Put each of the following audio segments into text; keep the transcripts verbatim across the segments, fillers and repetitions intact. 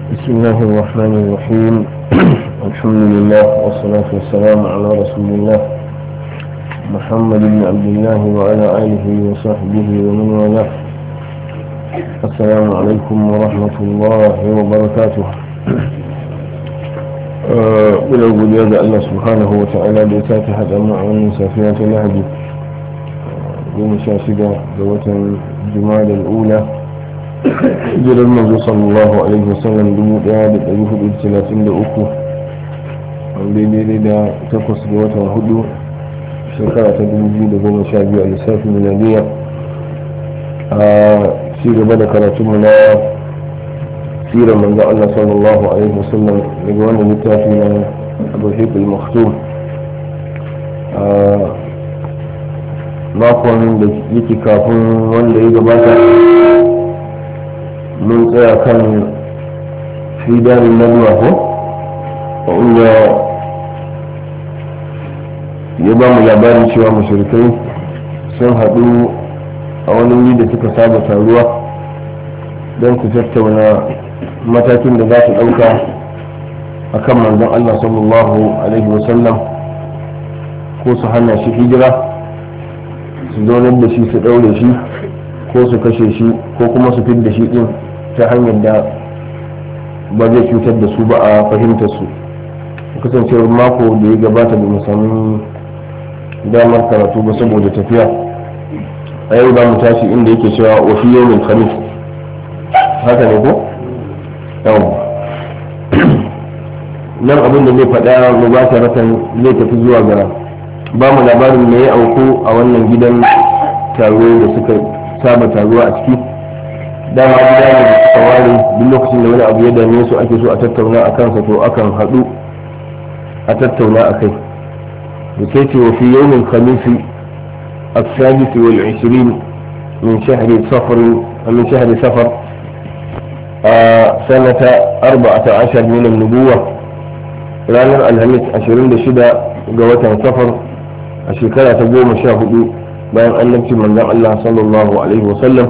بسم الله الرحمن الرحيم. الحمد لله والصلاة والسلام على رسول الله محمد بن عبد الله وعلى آله وصحبه ومن والاه. السلام عليكم ورحمة الله وبركاته. ولو بلياد الله سبحانه وتعالى بيتات حد أمع من سافيات لهدي بمشاشدة ذوة الجمال الأولى جل المنزل صلى الله عليه وسلم بمؤياد الأجوه الثلاثين لأكو بليلة تقص ذوة الهدو شكرة تدمجي لغوم شابي الإساف الميلادية سيرة بدأ كراتمنا سيرة من ذا الله صلى الله عليه وسلم لقوانا لتافينا أبو الحيب المختوم makon da yake kafin wanda ya gabata mun tsaya kan fidarin nabuwa ko wanda ya ba mu labarin cewa mashirikai sun haɗu a wani wuri da suka saba taruwa don su tattauna matakin da za su ɗauka a kan manzon Allah sallallahu alaihi wasallam ko su hana shi hijira su zaunar da shi su ɗaure shi ko su kashe shi ko kuma su fid da shi ɗin ta hanyar da ba zai cutar da su ba a fahimtar su. Kasancewar mako da ya gabata da mu sami damar karatu ba saboda tafiya, a yau za mu tashi inda yake cewa wa fi yawmin khamis. Haka ne ko? Yau nan abin da zai faɗa mu ba ta ratan zai tafi zuwa gara ba mu labarin me ya auku a wannan gidan taro da suka saba taruwa a ciki. Dama gida ne da suka ware duk lokacin da wani abu ya dame su ake so a tattauna a kansa to akan haɗu a tattauna a kai. da sai ce wa fi yawmin khamisi السادس والعشرين من شهر صفر من شهر صفر سنة أربعة عشر من النبوة ranar alhamis ashirin da shida ga watan safar a shekara ta goma sha hudu bayan annabci manzon Allah sallallahu alaihi wasallam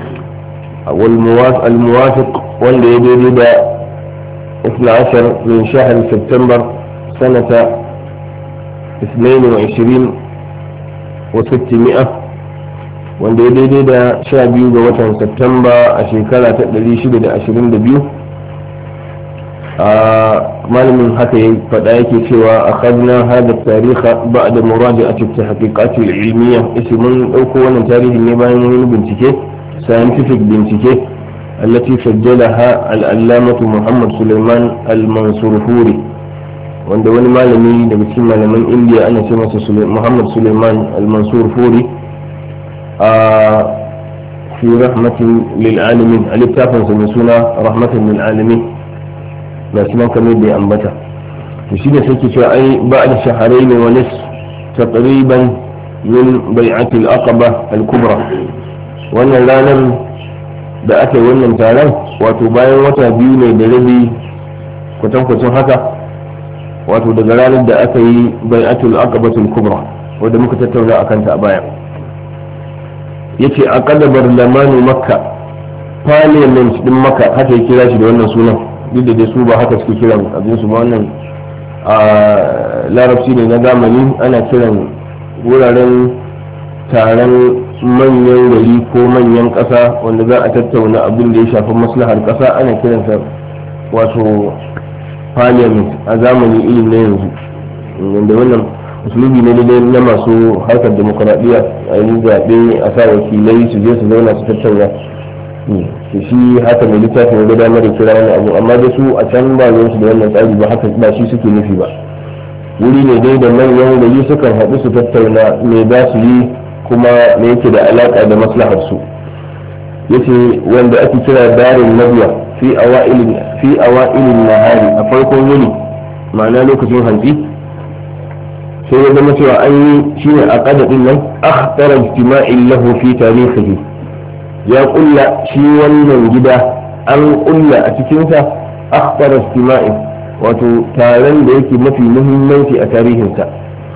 al-muwafiq wanda ya daidai da اثنا عشر من شهر سبتمبر سنة اثنين وعشرين وستمائة wanda ya daidai da sha biyu ga watan Septemba a shekara ta ɗari shida da ashirin da biyu. malamin haka ya faɗa yake cewa a kadna hada tariha ba da muraja a cikin haƙiƙatul ilmiya isi mun ɗauko wannan tarihi ne bayan wani bincike scientific bincike allati sajjalaha al'allamatu muhammad suleiman al-mansurfuri wanda wani malami daga cikin malaman indiya ana ce masa muhammad suleiman al-mansurfuri a fi rahmatin lil alamin a littafinsa mai suna rahmatin lil alamin ga shi nan kamar da ya ambata to shi da suke cewa ai ba da shaharai ne wani taqriban min bai'ati al-aqaba al-kubra wannan ranar da aka yi wannan taron wato bayan wata biyu ne da rabi kwatankwacin haka wato daga ranar da aka yi bai'atu al-aqaba al-kubra wanda muka tattauna akan ta a baya yace a kadabar lamanu makka parliament din makka haka ya kira shi da wannan sunan duk da su ba haka suke kiran abin su ba wannan a larabci ne na zamani ana kiran wuraren taron manyan gari ko manyan ƙasa wanda za a tattauna abin da ya shafi maslahar ƙasa ana kiransa wato parliament a zamani irin na yanzu wanda wannan usulubi ne dai na masu harkar demokuraɗiyya a yi zaɓe a sa wakilai su je su zauna su tattauna shi haka mai littafin ya damar da kira wani abu amma da su a can ba su da wannan tsari ba haka ba shi suke nufi ba wuri ne dai da manyan gari sukan haɗu su tattauna me za su yi kuma me yake da alaƙa da maslahar su yace wanda ake kira darin nabiya fi awailin fi awailin nahari a farkon yini ma'ana lokacin hantsi sai ya zama cewa an yi shine a kadadin nan akhtara ijtima'in lahu fi tarihihi ya kulla shi wannan gida an kulla a cikinsa akhbar istima'i wato taron da yake mafi muhimmanci a tarihinsa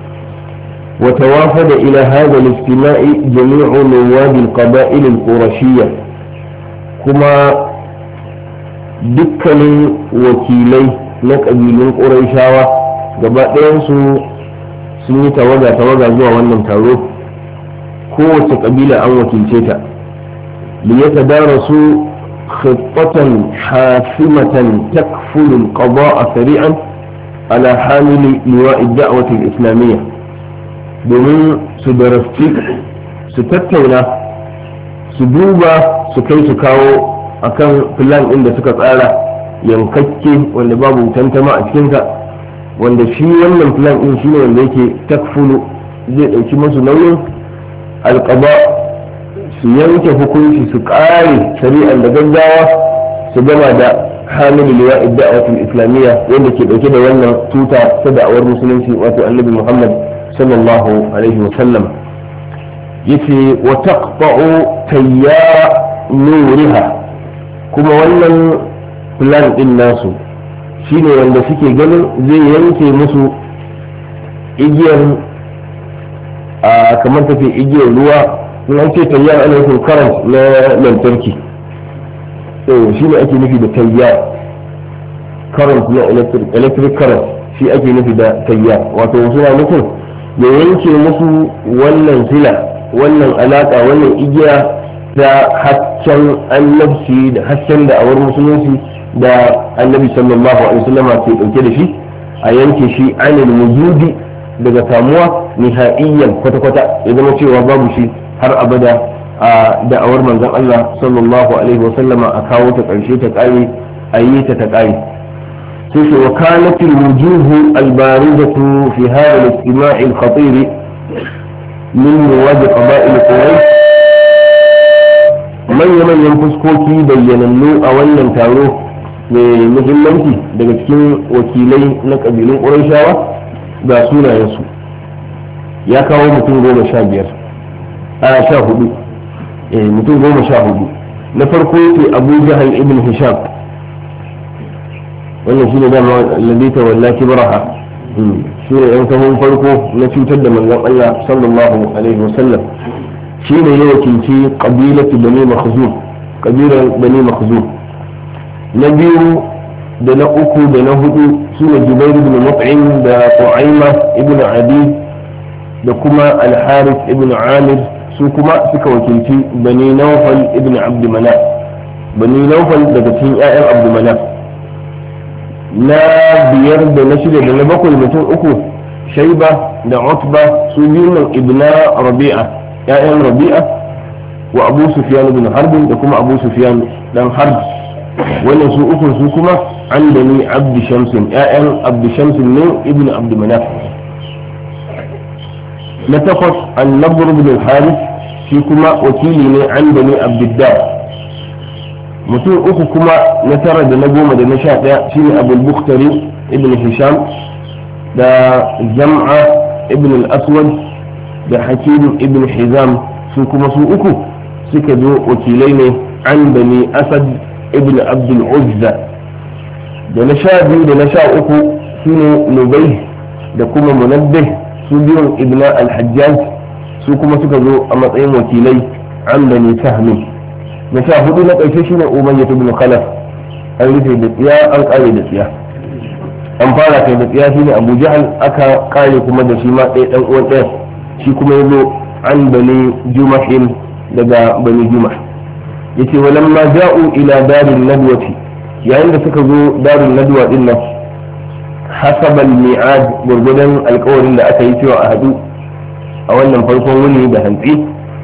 wa tawafada ila hadha al-istima'i jami'u nawab al-qaba'il al-qurashiyya kuma dukkanin wakilai na ƙabilun ƙurayshawa gaba ɗayansu sun yi tawaga-tawaga zuwa wannan taro, kowace ƙabila an wakilce ta liyata darasu khittatan hasimatan takfulu al-qada'a sari'an ala hamili liwa'i ad-da'wati al-islamiyya, domin su darasti su tattauna su duba su kai su kawo akan plan ɗin da suka tsara yankakke wanda babu tantama a cikinsa, wanda shi wannan plan ɗin shine wanda yake takfulu zai ɗauki masu nauyin alƙaba su yanke hukunci su ƙare shari'ar da gaggawa su gama da hamilu liwa'id da'watul islamiyya wanda ke ɗauke da wannan tuta ta da'awar musulunci wato annabi muhammad sallallahu alaihi wa sallam. yace wa taqta'u tayyara nuriha, kuma wannan plan din nasu shine wanda suke ganin zai yanke musu igiyar a kamar tafi igiyar ruwa in an ce tayyar ana nufin current na lantarki, to shine ake nufi da tayyar current na electric electric current shi ake nufi da tayyar, wato suna nufin ya yanke musu wannan sila wannan alaka wannan igiya ta hasken annabci da hasken da awar musulunci da annabi sallallahu alaihi wasallam ke dauke da shi, a yanke shi anil wujudi daga samuwa nihaiyan kwata-kwata ya zama cewa babu shi har abada a da'awar manzon Allah sallallahu alaihi wasallam a kawo ta karshe ta kare a yi ta ta kare. sai ce wa kanat alwujuh albarizatu fi hadha al-istima' al-khatir min ruwad qaba'il quraish, manya-manyan fuskoki bayyanannu a wannan taro mai muhimmanci daga cikin wakilai na ƙabilun ƙurayshawa ga sunayensu. ya kawo mutum goma sha biyar a sha hudu mutum goma sha hudu. na farko ce abu jahal ibn hisham, wannan shi ne dama lalita walla kibraha, shi ne yan sahun farko na cutar da manzon Allah sallallahu alaihi wasallam. shi ne ya wakilci ƙabilatu bani makhzum, ƙabilar bani makhzum. na biyu da na uku da na hudu su ne jubair ibn mut'im da qu'ayma ibn adi da kuma al-harith ibn amir, su kuma suka wakilci bani nawfal ibn abd manaf, bani nawfal daga cikin ƴaƴan abd manaf. na biyar da na shida da na bakwai mutum uku shaiba da utba, su biyu nan ibna rabi'a ya'yan rabi'a wa abu sufyan ibn harb da kuma abu sufyan dan harb. wannan su uku su kuma an bani abd shamsin ya'yan abd shamsin ne ibn abd manaf. na takwas an-nadr ibn al-harith, shi kuma wakili ne an bani abd dar. mutum uku kuma na tara da na goma da na sha ɗaya shine abul bukhtari ibn hisham da zam'a ibn al-aswad da hakim ibn hizam, su kuma su uku suka zo wakilai ne an bani asad ibn abdul uzza. da na sha biyu da na sha uku shine nubai da kuma munabbih, su biyun ibn al-hajjaj, su kuma suka zo a matsayin wakilai an bani sahmi. na sha hudu na ƙarshe shine umayyah ibn khalaf, an rufe da tsiya an kare da tsiya, an fara kai da tsiya shine abu jahal, aka kare kuma da shi ma ɗaya ɗan uwan ɗaya, shi kuma ya zo an bani jumahin daga bani jumah. yace walamma ja'u ila darin nadwati, yayin da suka zo darin nadwa din nan hasaba al-mi'ad, gurgudan alƙawarin da aka yi cewa a hadu a wannan farkon wuni da hantsi.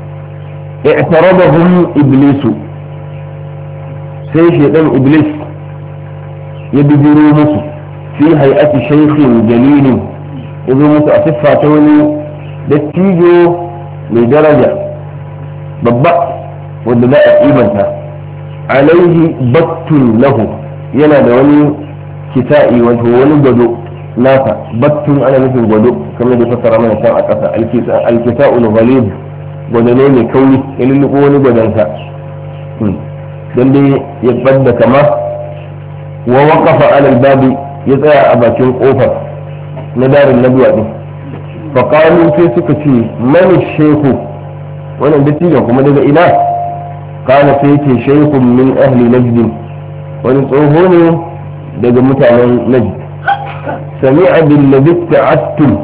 اعترضهم إبليس، sai shaidan iblis ya bijiro musu fi hay'ati shaykhin jalilin, ya zo musu a siffa ta wani dattijo mai daraja babba wanda za a kimanta. alaihi battun lahu, yana da wani kisa'i wato wani gwado nasa. battun ana nufin gwado kamar da fassara mana can a ƙasa, alkisa'ul ghalib, gwada ne mai kauri ya lulluɓo wani gwadonsa don dai ya ɓadda kama. wa waƙafa alal babi, ya tsaya a bakin ƙofar na darin nabuwa ɗin. faƙalu sai suka ce mani shehu, wannan dattijan kuma daga ina? kana sai ce shehun min ahli najdin, wani tsoho ne daga mutanen najd sami'a billadhi ta'attum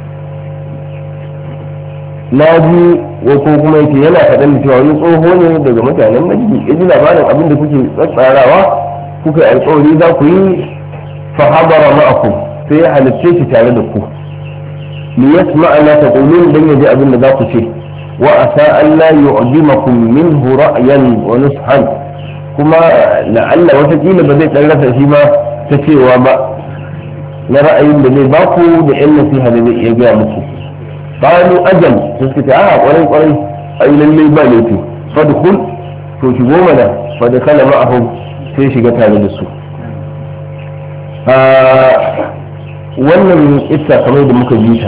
na ji ko kuma yake yana faɗan da cewa wani tsoho ne daga mutanen najd ya ji labarin abin da kuke tsatsarawa kuka yi alƙawari za ku yi fa habara ma'akum sai ya halicce shi tare da ku li yasma'a ma taqulun dan yaji abin da za ku ce wa asa an la yu'jimakum minhu ra'yan wa nushan kuma la'alla wata kila ba zai dan rasa shi ma ta cewa ba na ra'ayin da zai baku da yan nasiha da zai iya gaya muku qalu ajal sai suka ce a kwarai kwarai ai lallai ba laifi fadkhul to shigo mana fa dakhala ma'ahum sai shiga tare da su wannan issa kamar da muka ji ta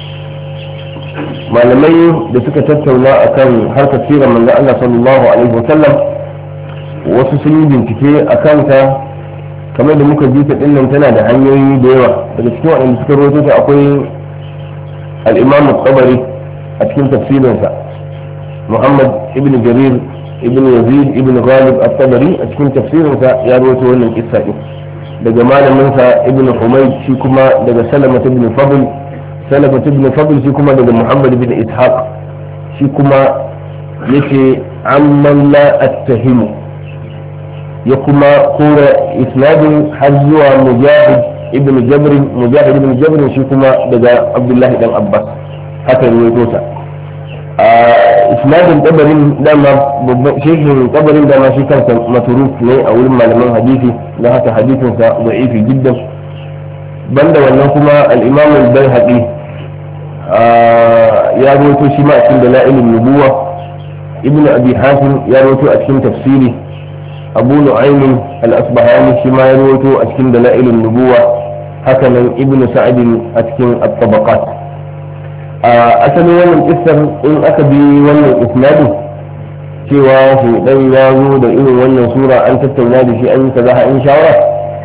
malamai da suka tattauna akan harkar sirar manzo Allah sallallahu alaihi wasallam wasu sun yi bincike a kanta kamar da muka ji ta dinnan tana da hanyoyi da yawa daga cikin waɗanda suka rawaito ta akwai al-Imam al-Tabari a cikin tafsirinsa Muhammad ibn Jarir ibn Yazid ibn Ghalib al-Tabari a cikin tafsirinsa ya rawaito wannan kissa din daga malaminsa ibn Humayd shi kuma daga Salama ibn Fadl Salama ibn Fadl shi kuma daga Muhammad ibn Ishaq shi kuma yace amman la attahimu ya kuma kora isnadin har zuwa Mujahid ibn Jabr Mujahid ibn Jabr shi kuma daga Abdullahi dan Abbas haka ne yato ta a isnadin tabarin dama babban shehin tabarin dama shi kansa maturuk ne a wurin malaman hadisi da haka hadisin sa da'ifi jiddan banda wannan kuma al-Imam al-Baihaqi ya rawaito shi ma a cikin dalailin nubuwa ibn Abi Hatim ya rawaito a cikin tafsiri Abu Nu'aym al-Asbahani shi ma ya rawaito a cikin dalailin nubuwa haka nan ibn Sa'd a cikin at-Tabaqat asalin wannan kissar in aka bi wannan isnadin cewa shi dan ya zo da irin wannan sura an tattauna da shi an yi kaza in shawara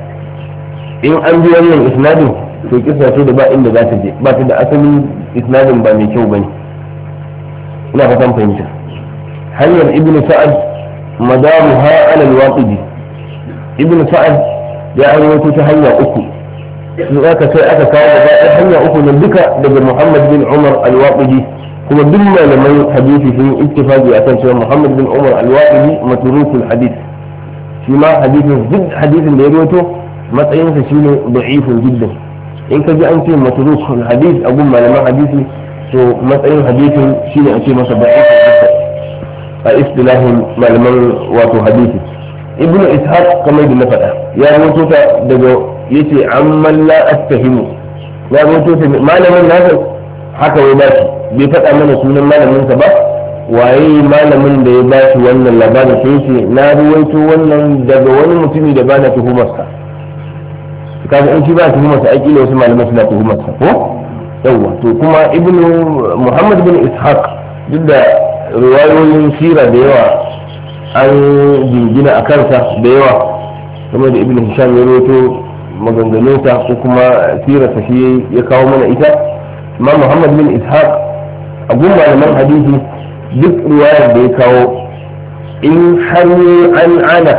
in an bi wannan isnadin to kissa ce da ba inda za ta je ba ta da asalin isnadin ba mai kyau bane ina fatan fahimta hanyar ibn sa'ad madaruha ala al-waqidi ibn sa'ad ya rawaito ta hanya uku in aka sai aka kawo da ɗaya hanya uku ne duka daga Muhammad bin Umar al-Waqidi kuma duk malaman hadisi sun ittifaqi akan cewa Muhammad bin Umar al-Waqidi matrukul hadith shi ma hadisin duk hadisin da ya rawaito matsayin sa shine da'ifun jiddan in ka ji an ce matrukul hadith a gun malaman hadisi to matsayin hadisin shine a ce masa da'ifun jiddan a istilahin malaman wato hadisi ibnu ishaq kamar da na faɗa ya rawaito ta daga yace amman la astahimu ya rubuto ta malamin nasa haka ya bashi bai faɗa mana sunan malamin sa ba waye malamin da ya bashi wannan labarin sai yace na ruwaito wannan daga wani mutumi da bana tuhumar sa kaga in shi ba tuhumar sa aiki ne wasu malaman suna tuhumar sa ko yawa to kuma ibnu muhammad bin ishaq duk da riwayoyin sira da yawa an jingina a kansa da yawa kamar da ibnu hisham ya ruwaito maganganunsa ko kuma sirarsa shi ya kawo mana ita amma muhammad bin ishaq a gun malaman hadisi duk riwayar da ya kawo in har an ana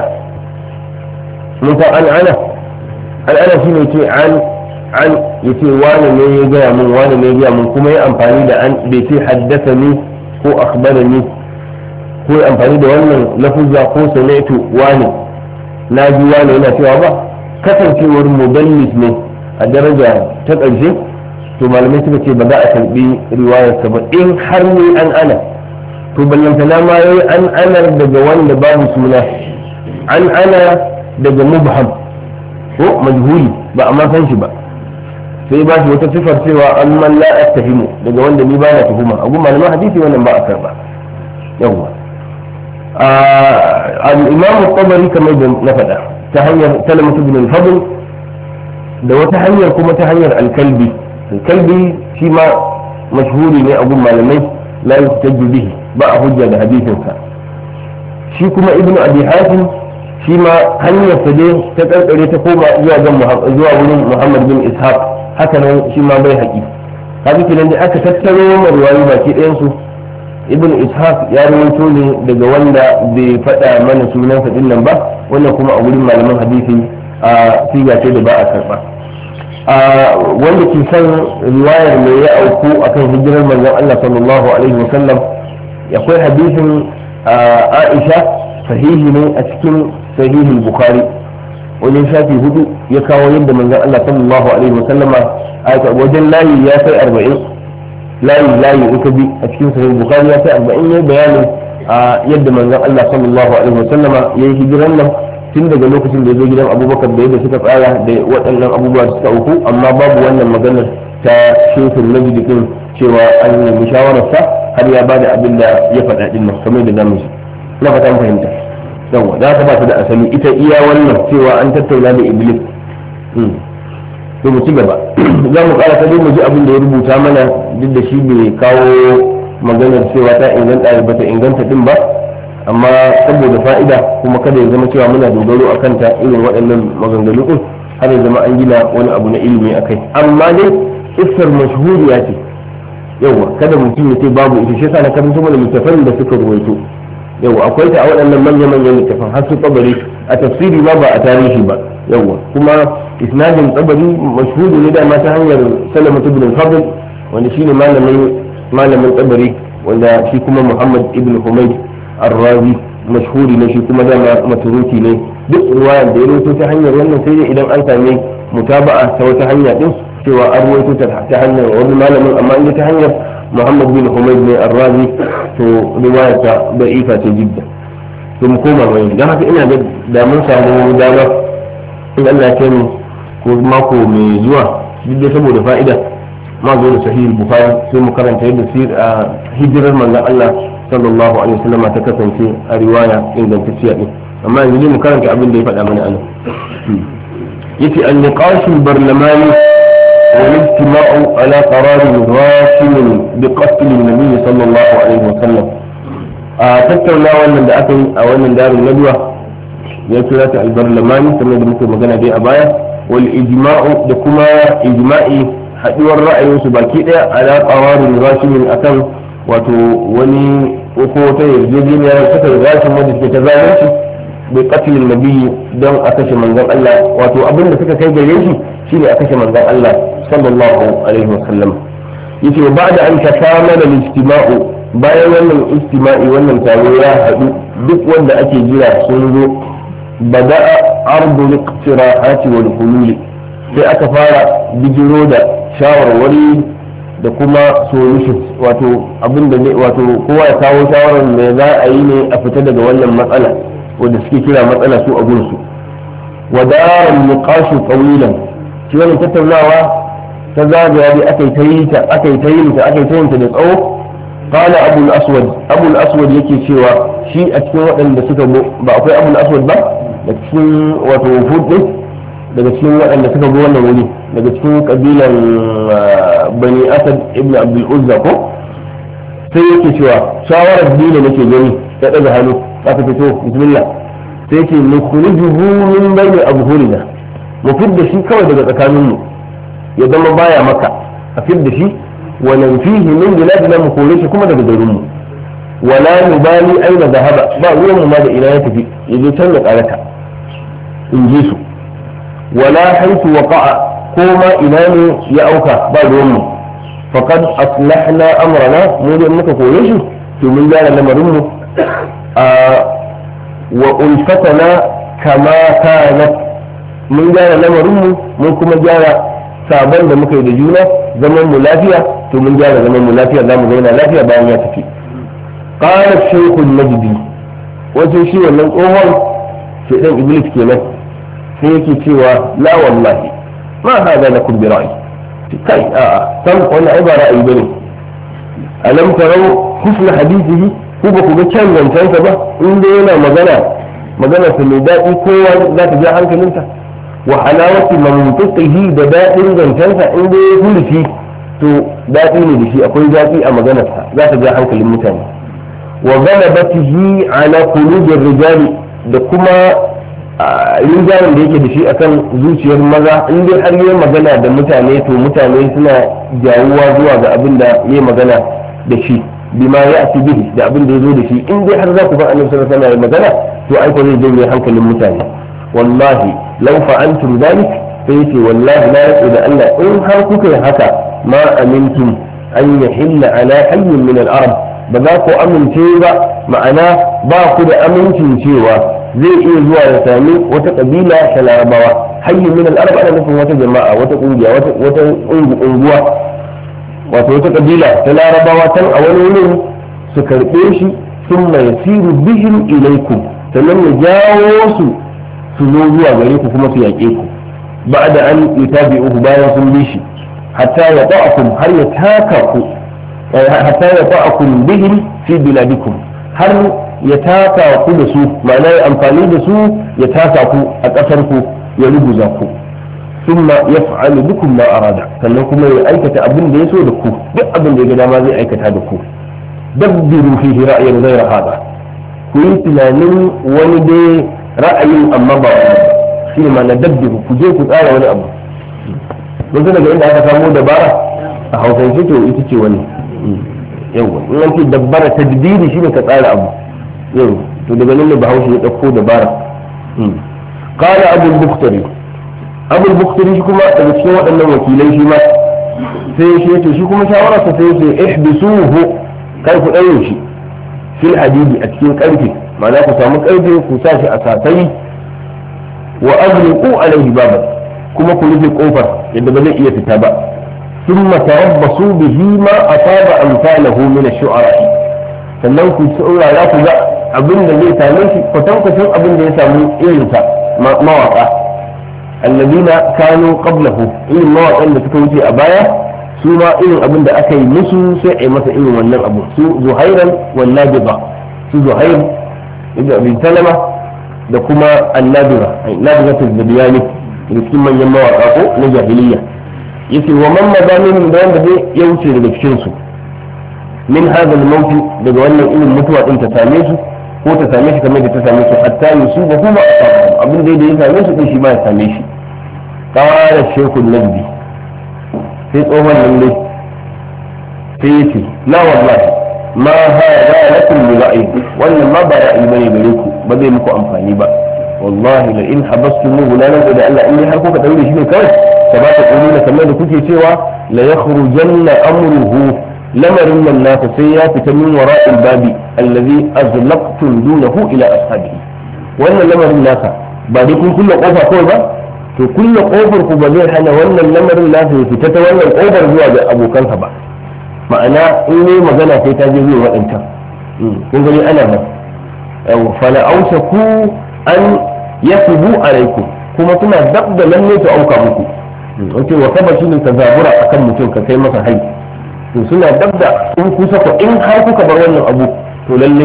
musa an ana an ana shi ne ce an an ya ce wani ne ya gaya mun wani ne ya gaya mun kuma ya amfani da an bai ce haddasa ni ko akhbara ni ko ya amfani da wannan lafuzza ko sanaitu wani na ji wani yana cewa ba kasancewar mudallis ne a daraja ta ƙarshe to malamai suka ce ba za a karbi riwayarsa ba in har ne an ana to ballantana ma yayi an anar daga wanda babu suna an ana daga mubham ko majhuli ba amma san shi ba sai ba shi wata sifar cewa an man la astahimu daga wanda ni ba na tuhuma a gun malaman hadisi wannan ba a karba yawa al-imam at-tabari kamar da na faɗa ta hanyar Salama ibn al-Fadl da wata hanyar kuma ta hanyar al-Kalbi al-Kalbi shi ma mashhuri ne a gun malamai la yustajju bihi ba a hujja da hadisin sa shi kuma ibn Abi Hatim shi ma hanyar sa dai ta karkare ta koma zuwa ga zuwa wurin Muhammad bin Ishaq haka nan shi ma bai haƙi haka kenan da aka tattaro riwayoyi baki ɗayan su ibn ishaq ya rawaito ne daga wanda bai faɗa mana sunansa din nan ba, wannan kuma a wurin malaman hadisi a siga ce da ba a karɓa. wanda ke san riwayar mai ya auku akan hijirar manzon Allah sallallahu alaihi wasallam, akwai hadisin Aisha sahihi ne a cikin sahihin Bukhari, wajen shafi hudu ya kawo yadda manzon Allah sallallahu alaihi wasallama a wajen layi ya kai arba'in, layi layi ita bi a cikin sahih Bukhari ya kai arba'in, ya bayanin yadda manzon Allah sallallahu alaihi wasallama ya yi hijiran nan tun daga lokacin da ya zo gidan Abubakar da yadda suka tsaya da waɗannan abubuwa da suka auku, amma babu wannan maganar ta shefin najdi din cewa an nemi shawararsa har ya bada abin da ya faɗa din nan kamar da zamu na fata fahimta. yawa za ka ba ta da asali ita iya wannan cewa an tattauna da iblis. to mu ci gaba za mu ƙara ta dai mu ji abin da ya rubuta mana, duk da shi bai kawo maganar cewa ta inganta ba ta inganta din ba, amma saboda fa'ida kuma kada ya zama cewa muna dogaro a kanta irin waɗannan maganganu din har ya zama an gina wani abu na ilimi a kai. amma dai kissar mashhuriya ce, yawa kada mutum ya ce babu ita, shi yasa na karanta mana littafan da suka ruwaito. yawa akwai ta a waɗannan manya-manyan littafan har su tsabari a tafsiri ba ba a tarihi ba. yawa kuma isnadin tsabari mashhuri ne da ma ta hanyar Salamatu ibn Fadl wanda shine malamin malamin tsabari, wanda shi kuma Muhammad ibn Humayd ar-Razi mashhuri ne, shi kuma dama maturuki ne. duk ruwayar da ya rawaito ta hanyar wannan sai dai idan an same mutaba'a ta wata hanya din cewa an rawaito ta hanyar wani malamin, amma inda ta hanyar Muhammad bin Humayd ne ar-Razi to riwayar ta da'ifa ce jidda. to mu koma mai dan haka ina da mun samu dama in Allah ya kai mu ko mako mai zuwa, duk da saboda fa'ida ma zo da sahih Bukhari sai mu karanta yadda sir a hijirar manzon Allah sallallahu alaihi wasallam ta kasance a riwaya ingantacciya din. amma yanzu mu karanta abin da ya faɗa mana anan. yace an-niqash al-barlamani والاجتماع على قرار راشد بقتل النبي صلى الله عليه وسلم. tattauna wannan da aka yi a wannan darin naduwa ya kira ta albarlamani kamar da muke magana dai a baya, wal ijma'u da kuma ijma'i haduwar ra'ayinsu baki daya ala qararin rashidin akan wato wani ko wata yarjejeniya suka rashin wanda suke ta zalunci bai qatlin nabiyyi don a kashe manzon Allah, wato abin da suka kai gare shi shine a kashe manzon Allah sallallahu alaihi wasallam. yace ba da an takamala al-ijtima'u, bayan wannan ijtima'i wannan taro ya haɗu duk wanda ake jira sun zo, bada'a ardu al-iqtira'ati wal hulul, sai aka fara bijiro da shawarwari da kuma solutions, wato abin da ne wato kowa ya kawo shawarar me za a yi ne a fita daga wannan matsala wanda suke kira matsala su a gunsu. ودار النقاش طويلا shi wannan tattaunawa ta zagaya dai aka yi ta yi ta aka yi ta yi ta aka yi ta yin ta da tsawo. qala abu al-aswad abu al-aswad yake cewa shi a cikin waɗanda suka ba akwai abu al-aswad ba da cikin wato hud daga cikin waɗanda suka go wannan wuri daga cikin kabilan bani asad ibn abdul uzza ko sai yake cewa shawarar dina nake gani ya daga hannu aka fito bismillah sai yake nukhrijuhu min bayni abhurina mu fidda shi kawai daga tsakaninmu ya zama baya maka a fidda shi wa nanfihi min biladina mu kore shi kuma daga garinmu wala nubali aina zahaba ba ruwan mu ma da ina ya tafi yaje can da karata in ji su wala haitu waqa'a ko ma ina ne ya auka ba ruwan mu faqad aslahna amrana mu da muka kore shi to mun gyara lamarin mu wa ulfatana kama kanat mun gyara lamarinmu mun kuma gyara sabon da muka yi da juna zaman mu lafiya to mun gyara zaman mu lafiya za mu zauna lafiya bayan ya tafi. qala shaykhul majdi wajen shi wannan tsohon shedan iblis kenan sai yake cewa la wallahi ma hada lakum bi ra'yi kai a'a san wannan ai ba ra'ayi bane alam tarau husna hadithihi ko ba ku ga kyan zancensa ba in dai yana magana magana ta mai daɗi kowa za ta ja hankalinsa wa halawati mantiqihi da daɗin zancensa in dai ya furuci to daɗi ne da shi akwai daɗi a maganarsa za ta ja hankalin mutane wa ghalabatihi ala qulubi rijali da kuma rinjayen da yake da shi akan zuciyar maza in dai har yi magana da mutane to mutane suna jawuwa zuwa ga abin da yayi magana da shi bima ya'ti bihi da abin da yazo da shi in dai har za ku bar annabi sallallahu alaihi wasallam magana to ai ko zai janye hankalin mutane wallahi law fa'altum dhalik sai yace wallahi la yaqu da Allah in har kuka yi haka ma amintum an yahilla ala hayyin min al-arab ba za ku amince ba ma'ana ba ku da amincin cewa zai iya zuwa ya sami wata kabila ta larabawa hayyin min al-arab ana nufin wata jama'a wata kungiya wata wata unguwa wato wata kabila ta larabawa tan a wani wurin su karɓe shi sun mai siru bihim ilaikum sannan ya jawo su su zo zuwa gare ku kuma su yaƙe ku ba da an yutabi'uhu bayan sun bi shi hatta ya ta'akum har ya taka ku hatta ya ta'akum bihim fi biladikum har ya taka ku da su ma'ana ya amfani da su ya taka ku a ƙasar ku ya ruguza ku ثم يفعل بكم ما أراد sannan kuma ya aikata abin da ya so da ku duk abin da ya ga dama zai aikata da ku dabbiru fihi ra'ayin ghayra hada ku yi tunanin wani dai ra'ayin amma ba wani shi ne ma'ana dabbiru ku je ku tsara wani abu don daga inda aka samu dabara a hausance to ita ce wani yawa in an ce dabbara tadbiri shine ka tsara abu yau to daga nan ne bahaushe ya dauko dabara qala abul bukhtari abul bukhtari shi kuma daga cikin waɗannan wakilai shi ma sai shi yace shi kuma shawararsa sai yace ihbisuhu kai ku ɗaure shi fil hadidi a cikin ƙarfe ma'ana ku samu ƙarfe ku sa shi a sasai wa azriqu alaihi baban kuma ku rufe kofar yadda ba zai iya fita ba thumma tarabbasu bihi ma asaba amsalahu min ash-shu'ara sannan ku saurara ku ga abin da zai same shi kwatankwacin abin da ya samu irinsa mawaka alladina kanu qablahu irin mawaƙan da suka wuce a baya su ma irin abin da aka yi musu sai a yi masa irin wannan abu su zuhairan wal nabida su zuhair ibn abi salama da kuma annabira nabida tazbiyani da cikin manyan mawaƙa ko na jahiliya yace wa man madamin da wanda zai ya wuce daga cikin su min hadha al-mawt daga wannan irin mutuwa din ta same su ko ta same shi kamar da ta same su hatta yusuba kuma abin da ya same su din shi ma ya same shi qala shaykhul najdi sai tsohon nan dai sai yace la wallahi ma hada lakum bi ra'yi wannan ma ba ra'yi bane gare ku ba zai muku amfani ba wallahi la in habastumuhu la nan da Allah in har kuka daure shi ne kawai sabata quluna kamar da kuke cewa la yakhrujanna amruhu lamarin nan nasa sai ya fita min wara'il babi allazi azlaqtum dunahu ila ashabihi wannan lamarin nasa ba dai kun kulle kofa kawai ba to kulle kofar ku ba zai hana wannan lamarin nasa ya fita ta wannan kofar zuwa ga abokansa ba ma'ana in ne magana sai ta je zuwa waɗancan kun gani ana nan yawa fala ausaku an yasubu alaikum kuma suna dab da lalle su auka muku wace wa kaba shine ka zabura akan mutum ka kai masa hai to suna dab da in kusa ko in har kuka bar wannan abu to lalle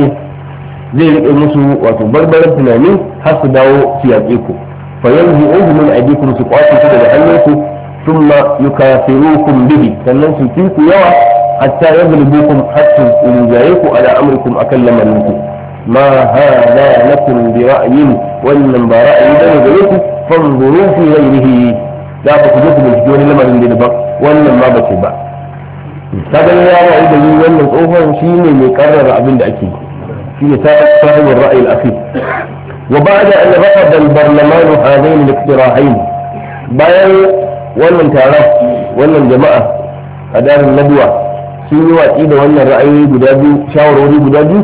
zai rike musu wato barbaran tunani har su dawo su yaƙe ku fa yanzu uzu min aydikum su kwace ku daga hannunku thumma yukafirukum bihi sannan su fi ku yawa hatta yaghlibukum hatta yunjayiku ala amrikum akan lamarinku ma hada lakum bi ra'yin wannan ba ra'ayi bane gare ku fanzuru fi ghayrihi da ku je ku bincike wani lamarin da daban wannan ma bace ba kaga ya ra'ayi da wannan tsohon shine mai karrara abin da ake shine sahibul ra'yi al-akhir wa ba'da an rafada al-barlaman hadain al-iqtirahain bayan wannan taron wannan jama'a a darin nadwa sun yi watsi da wannan ra'ayoyi guda biyu shawarwari guda biyu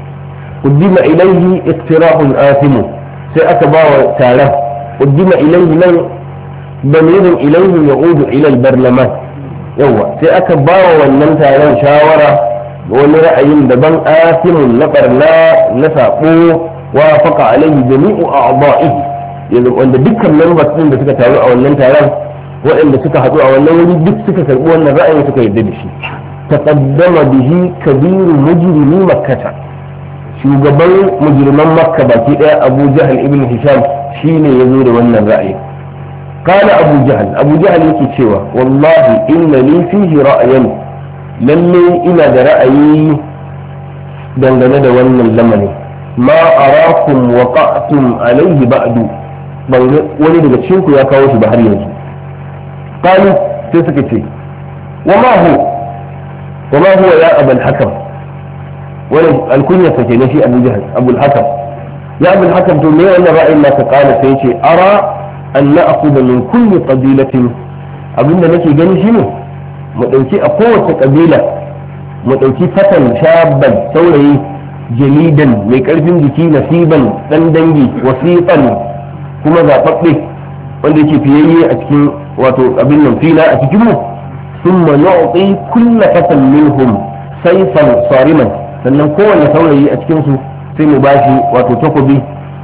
qaddima ilayhi iqtirahun athim sai aka ba wa taron qaddima ilayhi nan damirin ilayhi ya'udu ila al-barlaman yawa sai aka ba wa wannan taron shawara wani ra'ayin daban asimun na barna na sabo wa faqa alaihi jami'u a'da'ihi yanzu wanda dukkan members din da suka taru a wannan taron waɗanda suka haɗu a wannan wuri duk suka karɓi wannan ra'ayin suka yarda da shi taqaddama bihi kabiru mujrimi makkata shugaban mujriman makka baki daya abu jahal ibn hisham shine yazo da wannan ra'ayin قال أبو جهل أبو جهل يكتشوا والله إن لي فيه رأيا للي إلى رأيي دندنا دوانا اللمن ما أراكم وقعتم عليه بعد ولد بتشينكو يا كاوش بحري قالوا تسكتي وما هو وما هو يا أبا الحكم wani alkunya sa kenan shi Abu Jahl Abu al-Hakam ya Abu al-Hakam to me wannan ra'ayin naka kala sai yace ara an na'khudha min kulli qabilatin abinda nake gani shine mu dauki a kowace kabila mu dauki fatan shabban saurayi jalidan mai karfin jiki nasiban dan dangi wasiqan kuma zababbe wanda yake fiyayye a cikin wato abin nan fila a cikin mu thumma nu'ti kull fatan minhum sayfan sariman sannan kowanne saurayi a cikin su sai mu bashi wato takobi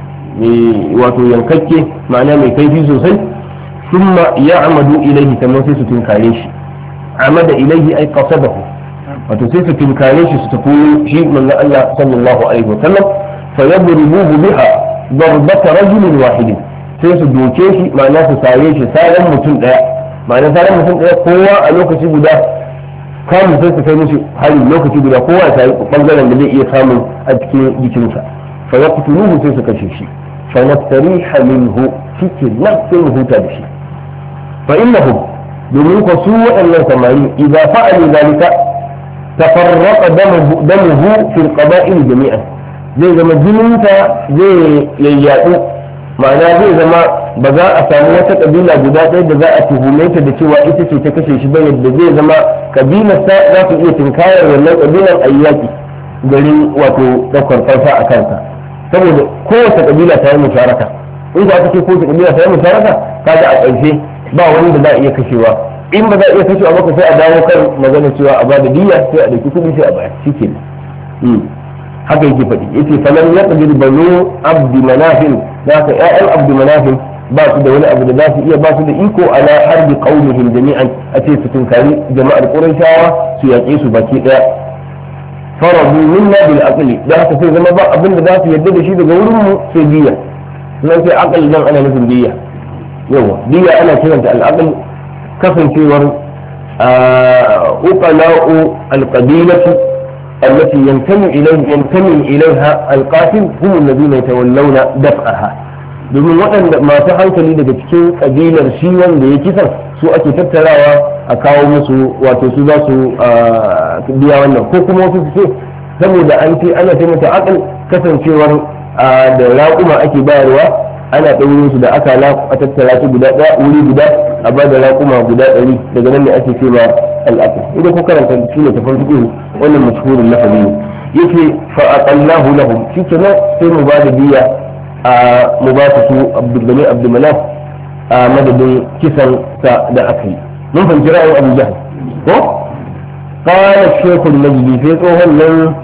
mai wato yankakke ma'ana mai kaifi sosai thumma ya'madu ilayhi sannan sai su tinkare shi amada ilayhi ay qasadahu wato sai su tinkare shi su tafi shi manzo Allah sallallahu alaihi wa sallam fa yadribuhu biha darbata rajulin wahidin sai su doke shi ma'ana su sare shi saran mutum daya ma'ana saran mutum daya kowa a lokaci guda kamun sai su kai mishi hari lokaci guda kowa ya sari bangaren da zai iya samun a cikin jikinsa fa yaqtuluhu sai su kashe shi fa nastariha minhu cikin nafsin huta da shi fa innahum domin ko su waɗannan samari idza fa'alu zalika tafarraqa damuhu damuhu fil qaba'il jami'an zai zama jininta zai yayyadu ma'ana zai zama ba za a samu wata kabila guda ɗaya da za a tuhume ta da cewa ita ce ta kashe shi ba yadda zai zama kabilar ta za ta iya tinkayar wannan kabilar ayyaki garin wato ɗaukar ƙarfa a kansa saboda kowace kabila ta yi musharaka in ka ce kowace kabila ta yi musharaka kaga a ƙarshe ba wani da za a iya kashewa in ba za a iya kashewa ba sai a dawo kan magana cewa a bada diya sai a ɗauki kuɗi sai a bayar shikenan haka yake faɗi yace falan yaqdir banu abdi manafin da ka ƴaƴan abdi manafin ba su da wani abu da za su iya ba su da iko ala harbi qaumihim jami'an a ce su tunkari jama'ar qurayshawa su yaƙe su baki ɗaya faradu minna bil aqli da haka sai zama ba abin da za su yarda da shi daga wurin mu sai diya nan sai aqli dan ana nufin diya yawa diya ana kiranta al aql kasancewar uqala'u al qabilati التي ينتمي إليه ينتمي إليها القاتل هم الذين يتولون دفعها domin waɗanda masu hankali daga cikin ƙabilar shi wanda ya kisan su ake tattarawa a kawo musu wato su za su biya wannan ko kuma wasu su ce saboda an ce ana ce mata akal kasancewar da raƙuma ake bayarwa ana ɗaure su da aka a tattara su guda ɗaya wuri guda a ba da raƙuma guda ɗari daga nan ne ake ce ma al'aqal idan ko karanta shi ne tafan fiqh wannan mashhurin lafazi ne yake fa aqallahu lahum shi kenan sai mu ba da biya a mu ba su Abdul Abdul Manaf a madadin kisan sa da aka yi mun fahimci ra'ayin Abu Jahl ko qala shaykh al-majdi sai tsohon nan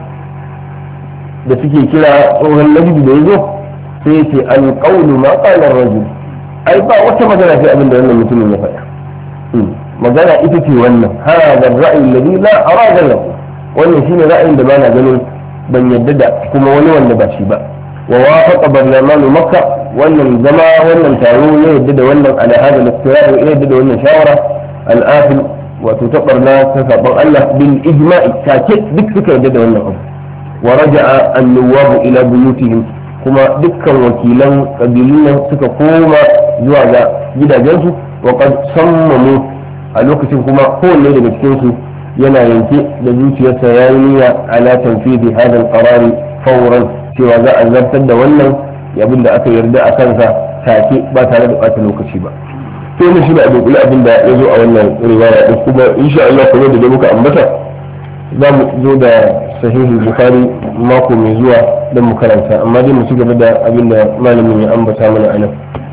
da suke kira tsohon majdi da yazo sai yace al-qawlu ma qala ar-rajul ai ba wata magana sai abin da wannan mutumin ya faɗa magana ita ce wannan hada ar-ra'y alladhi la arada lahu wannan shine ra'ayin da bana ganin ban yadda da kuma wani wanda ba shi ba wa wafaqa barlamanu makka wannan zama wannan taro ya yadda da wannan ala hada al-iqtirar ya yadda da wannan shawara al-afil wato tabarna ta saban Allah bil ijma'i take duk suka yadda da wannan abu wa raja'a an-nuwab ila buyutihim kuma dukkan wakilan kabilun suka koma zuwa ga gidajensu wa qad sammamu a lokacin kuma kowanne daga cikin su yana yanke da zuciyarsa ya yi niyya ala tanfidi hadal qarari fawran cewa za a zartar da wannan abin da aka yarda a kansa take ba tare da ɓata lokaci ba sai mu shi da abin abin da ya zo a wannan riwaya din kuma insha Allah kuma da muka ambata za mu zo da sahihi bukhari mako mai zuwa don mu karanta amma dai mu ci gaba da abin da malamin ya ambata mana anan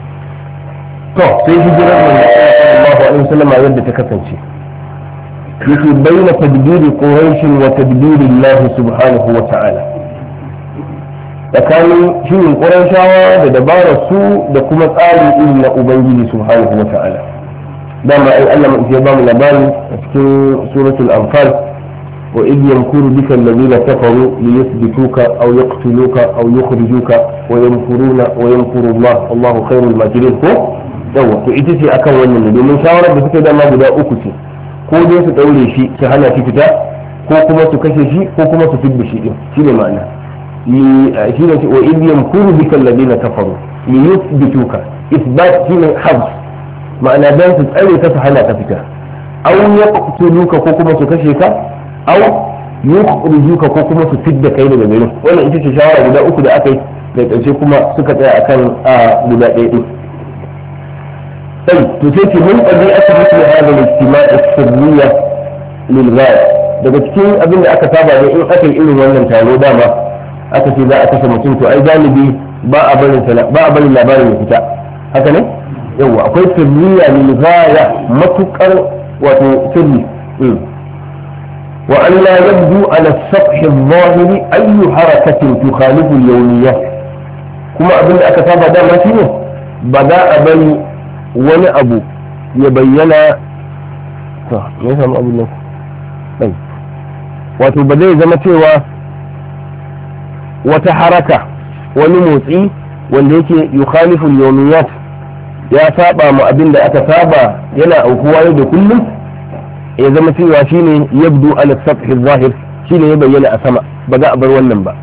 to sai hijirar manzo sallallahu alaihi wasallam yadda ta kasance yake bayyana tadbiri quraish wa tadbiri Allah subhanahu wa ta'ala tsakanin shirin qurayshawa da dabarar su da kuma tsarin irin na ubangiji subhanahu wa ta'ala dama ai Allah ya ba mu labari a cikin suratul anfal wa idh yamkuru bika alladhina kafaru liyuthbituka aw yaqtuluka aw yukhrijuka wa yamkuruna wa yamkuru Allah wallahu khairul makirin ko yawa to ita ce akan wannan ne domin shawarar da suka dama guda uku ce ko dai su daure shi su hana shi fita ko kuma su kashe shi ko kuma su fidda shi din shine ma'ana shi ne wa idh yamkuru bika alladhina kafaru li yuthbituka isbat shine habs ma'ana dan su tsare ka su hana ka fita aw yaqtuluka ko kuma su kashe ka aw yukhrijuka ko kuma su fidda kai daga garin. Wannan ita ce shawara guda uku da aka yi da ƙarshe kuma suka tsaya akan a guda ɗaya ɗin. sai to sai ce mun ɗabi aka mutu da hada ijtima'i sirriya lil ghaya, daga cikin abin da aka saba ne in aka yi irin wannan taro dama aka ce za a kashe mutum to ai galibi ba a barin ba a barin labarin ya fita, haka ne yawa akwai sirriya lil ghaya matukar wato sirri. وأن لا يبدو على السطح الظاهر أي حركة تخالف اليوميات. كما أبن أكتاب هذا ما فيه بدأ بني wani abu ya bayyana me yasa mu abun nan bai wato ba zai zama cewa wata haraka wani motsi wanda yake yukhalifu al-yawmiyat ya saba mu abin da aka saba yana aukuwa yau da kullum, ya zama cewa shine yabdu ala sath al-zahir, shine ya bayyana a sama, ba za a bar wannan ba.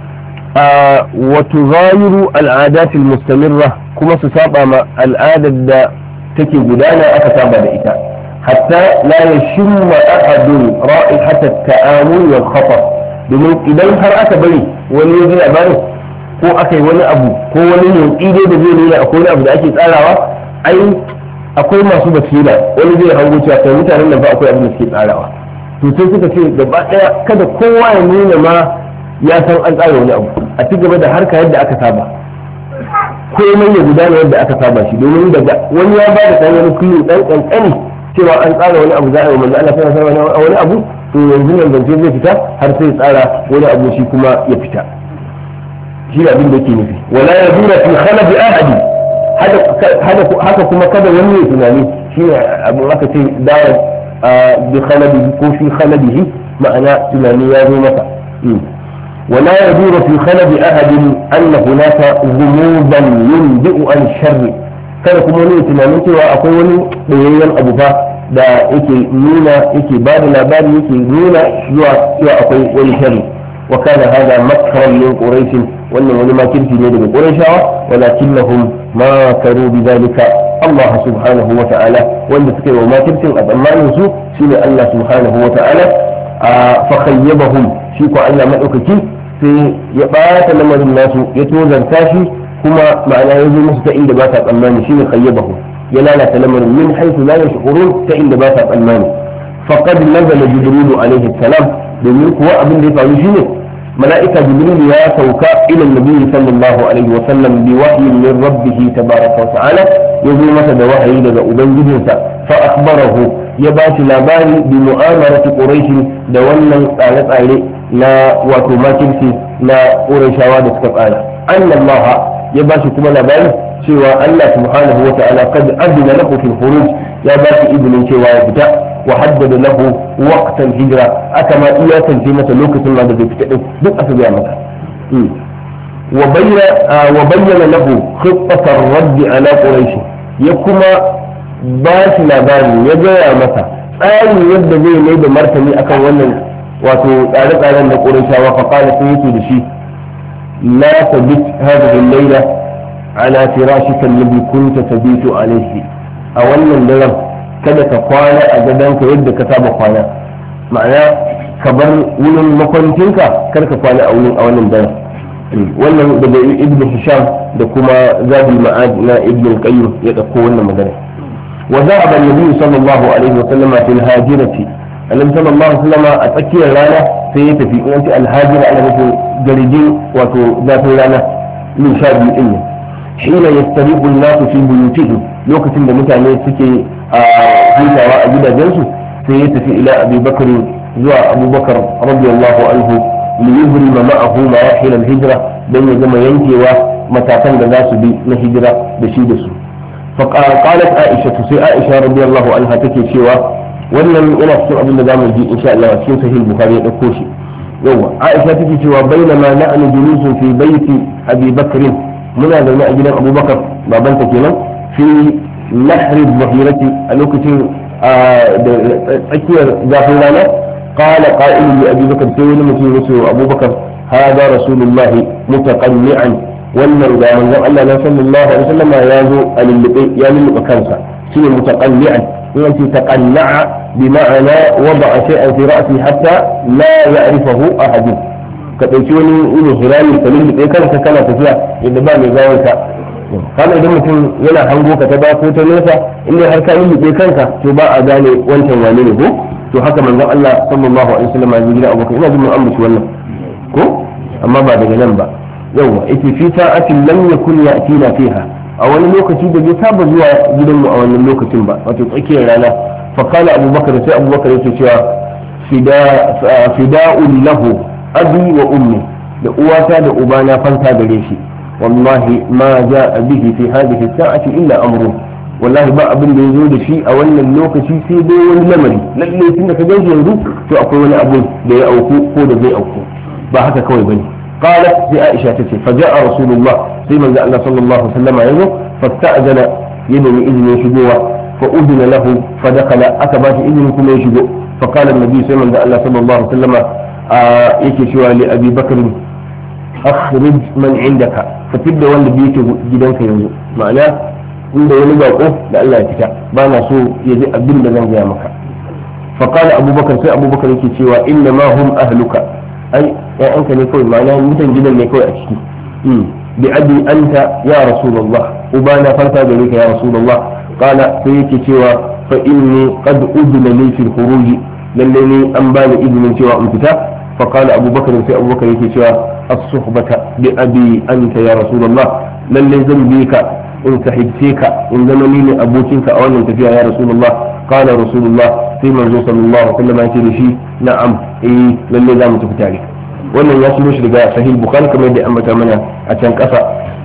wa tughayiru al-'adat al-mustamirra, kuma su saba ma al'adar da take gudana aka saba da ita, hatta la yashimma ahadun ra'ihata at-ta'amul wal khatar. domin idan har aka bari wani ya ji labarin ko aka yi wani abu ko wani motsi dai da zai nuna akwai wani abu da ake tsarawa, ai akwai masu basira wani zai hango cewa kai mutanen nan ba akwai abin da suke tsarawa. to sai suka ce gaba daya kada kowa ya nuna ma ya san an tsara wani abu, a ci gaba da harka yadda aka saba, komai ya gudana yadda aka saba shi. domin daga wani ya ba da ɗan wani kuyi ɗan ƙanƙani cewa an tsara wani abu za a yi manzo Allah sallallahu alaihi wasallam wani abu, to yanzu nan zance zai fita har sai tsara wani abu shi kuma ya fita. shi da abin da yake nufi wala yadura fi khalabi ahadi, haka kuma kada wani ya tunani shi ne abu aka ce dawo bi khalabi ko fi khalabihi, ma'ana tunani ya zo masa. ولا يدور في خلد أحد أن هناك غموضا ينبئ عن الشر. kada kuma wani tunanin cewa akwai wani ɗoyayyen abu fa da yake nuna yake ba da labari yake nuna zuwa cewa akwai wani sharri. wa kana hada makran min quraish, wannan wani makirci ne daga qurayshawa, walakinnahum ma karu bidalika Allah subhanahu wa ta'ala, wanda suka yi wa makircin a tsammanin su shine Allah subhanahu wa ta'ala. fa khayyabahum, shi ko Allah madaukaki sai ya ɓata lamarin nasu ya tozarta shi, kuma ma'ana ya zo musu ta inda ba ta tsammani, shine khayyabahu, ya lalata lamarin min haythu la yash'urun, ta inda ba ta tsammani. faqad nazala jibril alaihi salam, domin kuwa abin da ya faru shine mala'ika jibril ya sauka ila nabi sallallahu alaihi wa sallam bi wahyin min rabbih tabaraka wa ta'ala, ya zo masa da wahayi daga ubangijinsa. fa akhbarahu, ya ba shi labari bi mu'amarati quraish, da wannan tsare-tsare na wato makirci na qurayshawa da suka tsara. anna Allah, ya ba shi kuma labari cewa Allah subhanahu wa ta'ala qad adina lahu fil khuruj, ya ba shi izinin cewa ya fita, wa haddada lahu waqtan hijra, aka ma iyakance masa lokacin ma da zai fita din duk aka biya masa. wa bayyana wa bayyana lahu khittat ar-radd ala quraish, ya kuma ba shi labari ya gaya masa tsarin yadda zai mai da martani akan wannan wato tsare-tsaren da qurayshawa. fa qala sai yake da shi la tabit hadhihi al-layla ala firashika alladhi kunta tabitu alayhi, a wannan daren kada ka kwana a gadonka yadda ka saba kwana, ma'ana ka bar wurin makwancinka kar ka kwana a wurin a wannan daren. wannan daga ibn hisham da kuma zadul ma'ad na ibn qayyim ya dauko wannan magana. wa zahaba an-nabi sallallahu alaihi wa sallam fi al-hajirati, annabi sallallahu alaihi wa sallam a tsakiyar rana sai ya tafi in ce al-hajira ana nufin garjin wato zafin rana min sha biyu din ne. hina yastariqu an-nasu fi buyutihim, lokacin da mutane suke a hutawa a gidajensu, sai ya tafi ila Abi Bakr zuwa Abu Bakar radiyallahu anhu li yuhrima ma'ahu marahil al-hijra, dan ya gama yankewa matakan da za su bi na hijira da shi da su. fa qalat Aisha, sai Aisha radiyallahu anha take cewa wannan yana cikin abin da zamu ji insha Allah a cikin sahih Bukhari ya dauko shi. yawa Aisha take cewa bainama na'nu julusun fi baiti Abi Bakr, muna zaune a gidan Abu Bakar babanta kenan, fi nahri dhahirati, a lokacin da tsakiyar zafin rana. qala qa'ilun li Abi Bakr, sai wani mutum ya ce wa Abu Bakar hada rasulullah mutaqanni'an, wannan ga manzon Allah sallallahu alaihi wasallam ya zo a lullube ya lulluɓe kansa, shine mutaqanni'an in yace taqanna'a bi ma'ana wada'a shay'an fi ra'si hatta la ya'rifahu ahad ka dauki wani irin hirami ka lullube kanka kana tafiya yadda ba mai gawar ka kana idan mutum yana hango ka ta ba ko ta nesa in har ka lullube kanka to ba a gane wancan wane ne ko to haka manzon Allah sallallahu alaihi wasallam ya gida abokan ina jin mun ambaci wannan ko amma ba daga nan ba yawa ita fi sa'atin lam yakun ya'tina fiha a wani lokaci da bai saba zuwa gidan mu a wannan lokacin ba wato tsakiyar rana fa kana abubakar sai abubakar yake cewa fida fida'un lahu abi wa ummi da uwata da ubana fanta gare shi wallahi ma ja'a bihi fi hadhihi sa'ati illa amru wallahi ba abin da yazo da shi a wannan lokaci sai dai wani lamari lalle tunda ka ganshi yanzu to akwai wani abu da ya auku ko da zai auku ba haka kawai bane qalat sai Aisha tace fa ja'a rasulullah sai manzo Allah sallallahu alaihi wasallam yazo fasta'zana yadani izinin shigowa fa udina lahu fa dakala aka ba shi izinin kuma ya shigo fa qala annabi sai manzo Allah sallallahu alaihi wasallam yake cewa li Abi Bakr akhrij man indaka fitar da wanda yake gidanka yanzu ma'ana inda wani bako da Allah ya fita ba na so ya ji abin da zan gaya maka fa qala abubakar sai abubakar yake cewa inna ma hum ahluka ai ya'anka ne kawai ma'ana mutan gidan ne kawai a ciki bi abi anta ya rasulullah ubana farta gare ka ya rasulullah qala sai yake cewa fa inni qad udna li fi al-khuruj lalle ne an bani izinin cewa in fita fa qala abubakar sai abubakar yake cewa as-suhbata bi abi anta ya rasulullah lalle zan bi ka in sahibce ka in zama ni ne abokinka a wannan tafiya ya rasulullah qala rasulullah sai manzo sallallahu alaihi wasallam ya ce da shi na'am eh lalle za mu tafi tare wannan ya shiro shi daga sahih bukhari kamar da ambata mana a can kasa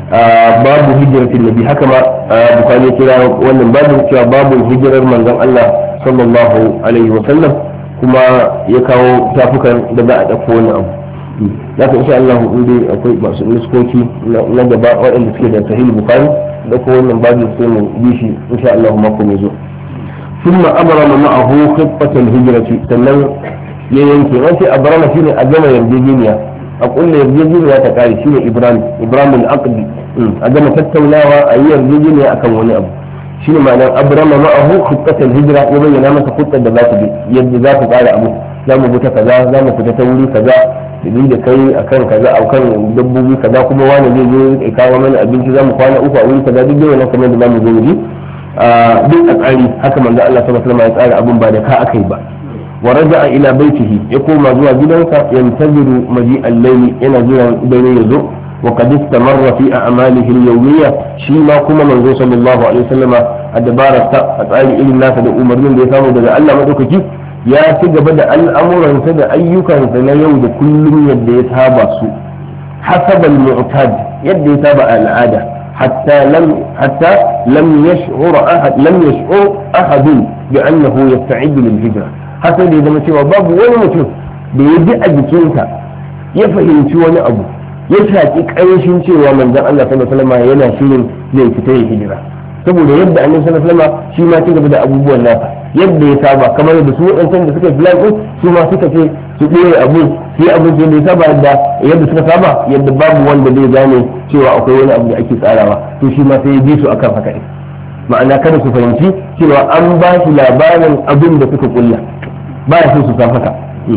babu hijratin nabi haka ma bukhari ya kira wannan babu cewa babu hijirar manzon Allah sallallahu alaihi wasallam kuma ya kawo tafukan da za a dauko wani abu zaka insha Allah in dai akwai masu nuskoki na gaba waɗanda suke da sahih bukhari da ko wannan babu sai mu bi shi insha Allah mako mai zo thumma abrama ma'ahu khiffat al-hijrati sannan ya yanke wace abrama shine a gama yarjejeniya a kulle yarjejeniya ta kare shine ibrahim ibrahim al-aqd a gama tattaunawa a yi yarjejeniya akan wani abu shine ma'anar abrama ma'ahu khiffat al-hijra ya bayyana masa khuttar da za ta bi yadda za ta kare abu za mu buta kaza za mu fita ta wuri kaza idan da kai akan kaza akan dabbobi kaza kuma wani zai zo ya kawo mana abinci za mu kwana uku a wuri kaza duk da wannan kamar da za mu zo mu ji duk a tsari haka manzo Allah sallallahu alaihi wasallam ya tsara abun ba da ka akai ba wa raja'a ila baitihi ya koma zuwa gidansa yantaziru maji al-layli yana jiran dare ya zo wa qad istamarra fi a'malihi al-yawmiyya shi ma kuma manzo sallallahu alaihi wasallama a dabararsa a tsari irin nasa da umarnin da ya samu daga Allah madaukaki ya ci gaba da al'amuransa da ayyukansa na yau da kullum yadda ya saba su hasab al-mu'tad yadda ya saba al'ada hatta lam hatta lam yash'ur ahad lam yash'ur ahad bi annahu yasta'id lil hijra hasan da zama cewa babu wani mutum da ya ji a jikinsa ya fahimci wani abu ya shaki ƙarshen cewa manzon Allah sallallahu alaihi wasallam yana shirin zai fita ya hijira saboda yadda annabi sallallahu alaihi wasallam shi ma ci gaba da abubuwan nasa yadda ya saba kamar da su waɗancan da suka yi plan ɗin su ma suka ce su ɗore abu su yi abin da ya saba yadda yadda suka saba yadda babu wanda zai gane cewa akwai wani abu da ake tsarawa to shi ma sai ya bi su akan haka ɗin ma'ana kada su fahimci cewa an ba shi labarin abin da suka kulla ba ya so su san haka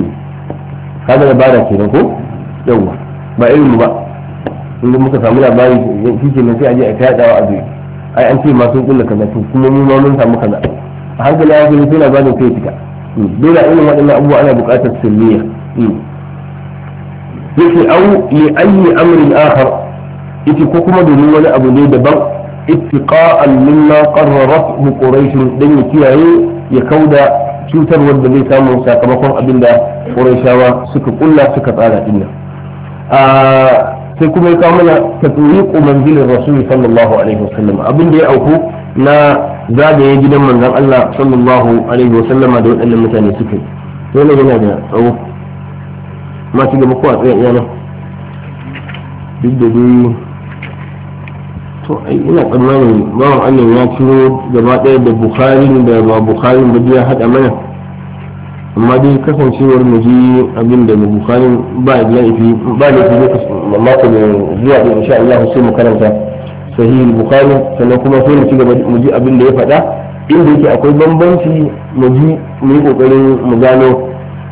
kaga dabara kenan ko yawwa ba irin mu ba inda muka samu labari shi kenan sai a je a ta yadawa a zuwa ai an ce ma sun kulla kaza to kuma mu ma mun samu kaza a hankali ya gani sai labarin sai fita dole a irin waɗannan abubuwa ana buƙatar sirriya yake au li ayyi amrin akhar yake ko kuma domin wani abu ne daban ittiqa'an mimma qarrarat quraish dan ya kiyaye ya kauda cutar wanda zai samu sakamakon abin da quraishawa suka kulla suka tsara dinnan sai kuma ya kawo mana tatwiqu manzilin rasul sallallahu alaihi wasallam abin da ya auku na zagaye gidan manzon Allah sallallahu alaihi wasallam da waɗannan mutane suka yi dole yana da tsawo ma ci gaba ko a tsaye iyana duk da dai to ai ina tsammanin bawan Allah ya ciro gaba ɗaya da Bukhari da ba Bukhari ba ya haɗa mana amma dai kasancewar mu ji abin da Bukhari ba da laifi ba da laifi mako ne zuwa da insha Allah sai mu karanta sahih Bukhari sannan kuma sai mu ci gaba mu ji abin da ya faɗa inda yake akwai bambanci mu ji mu yi kokarin mu gano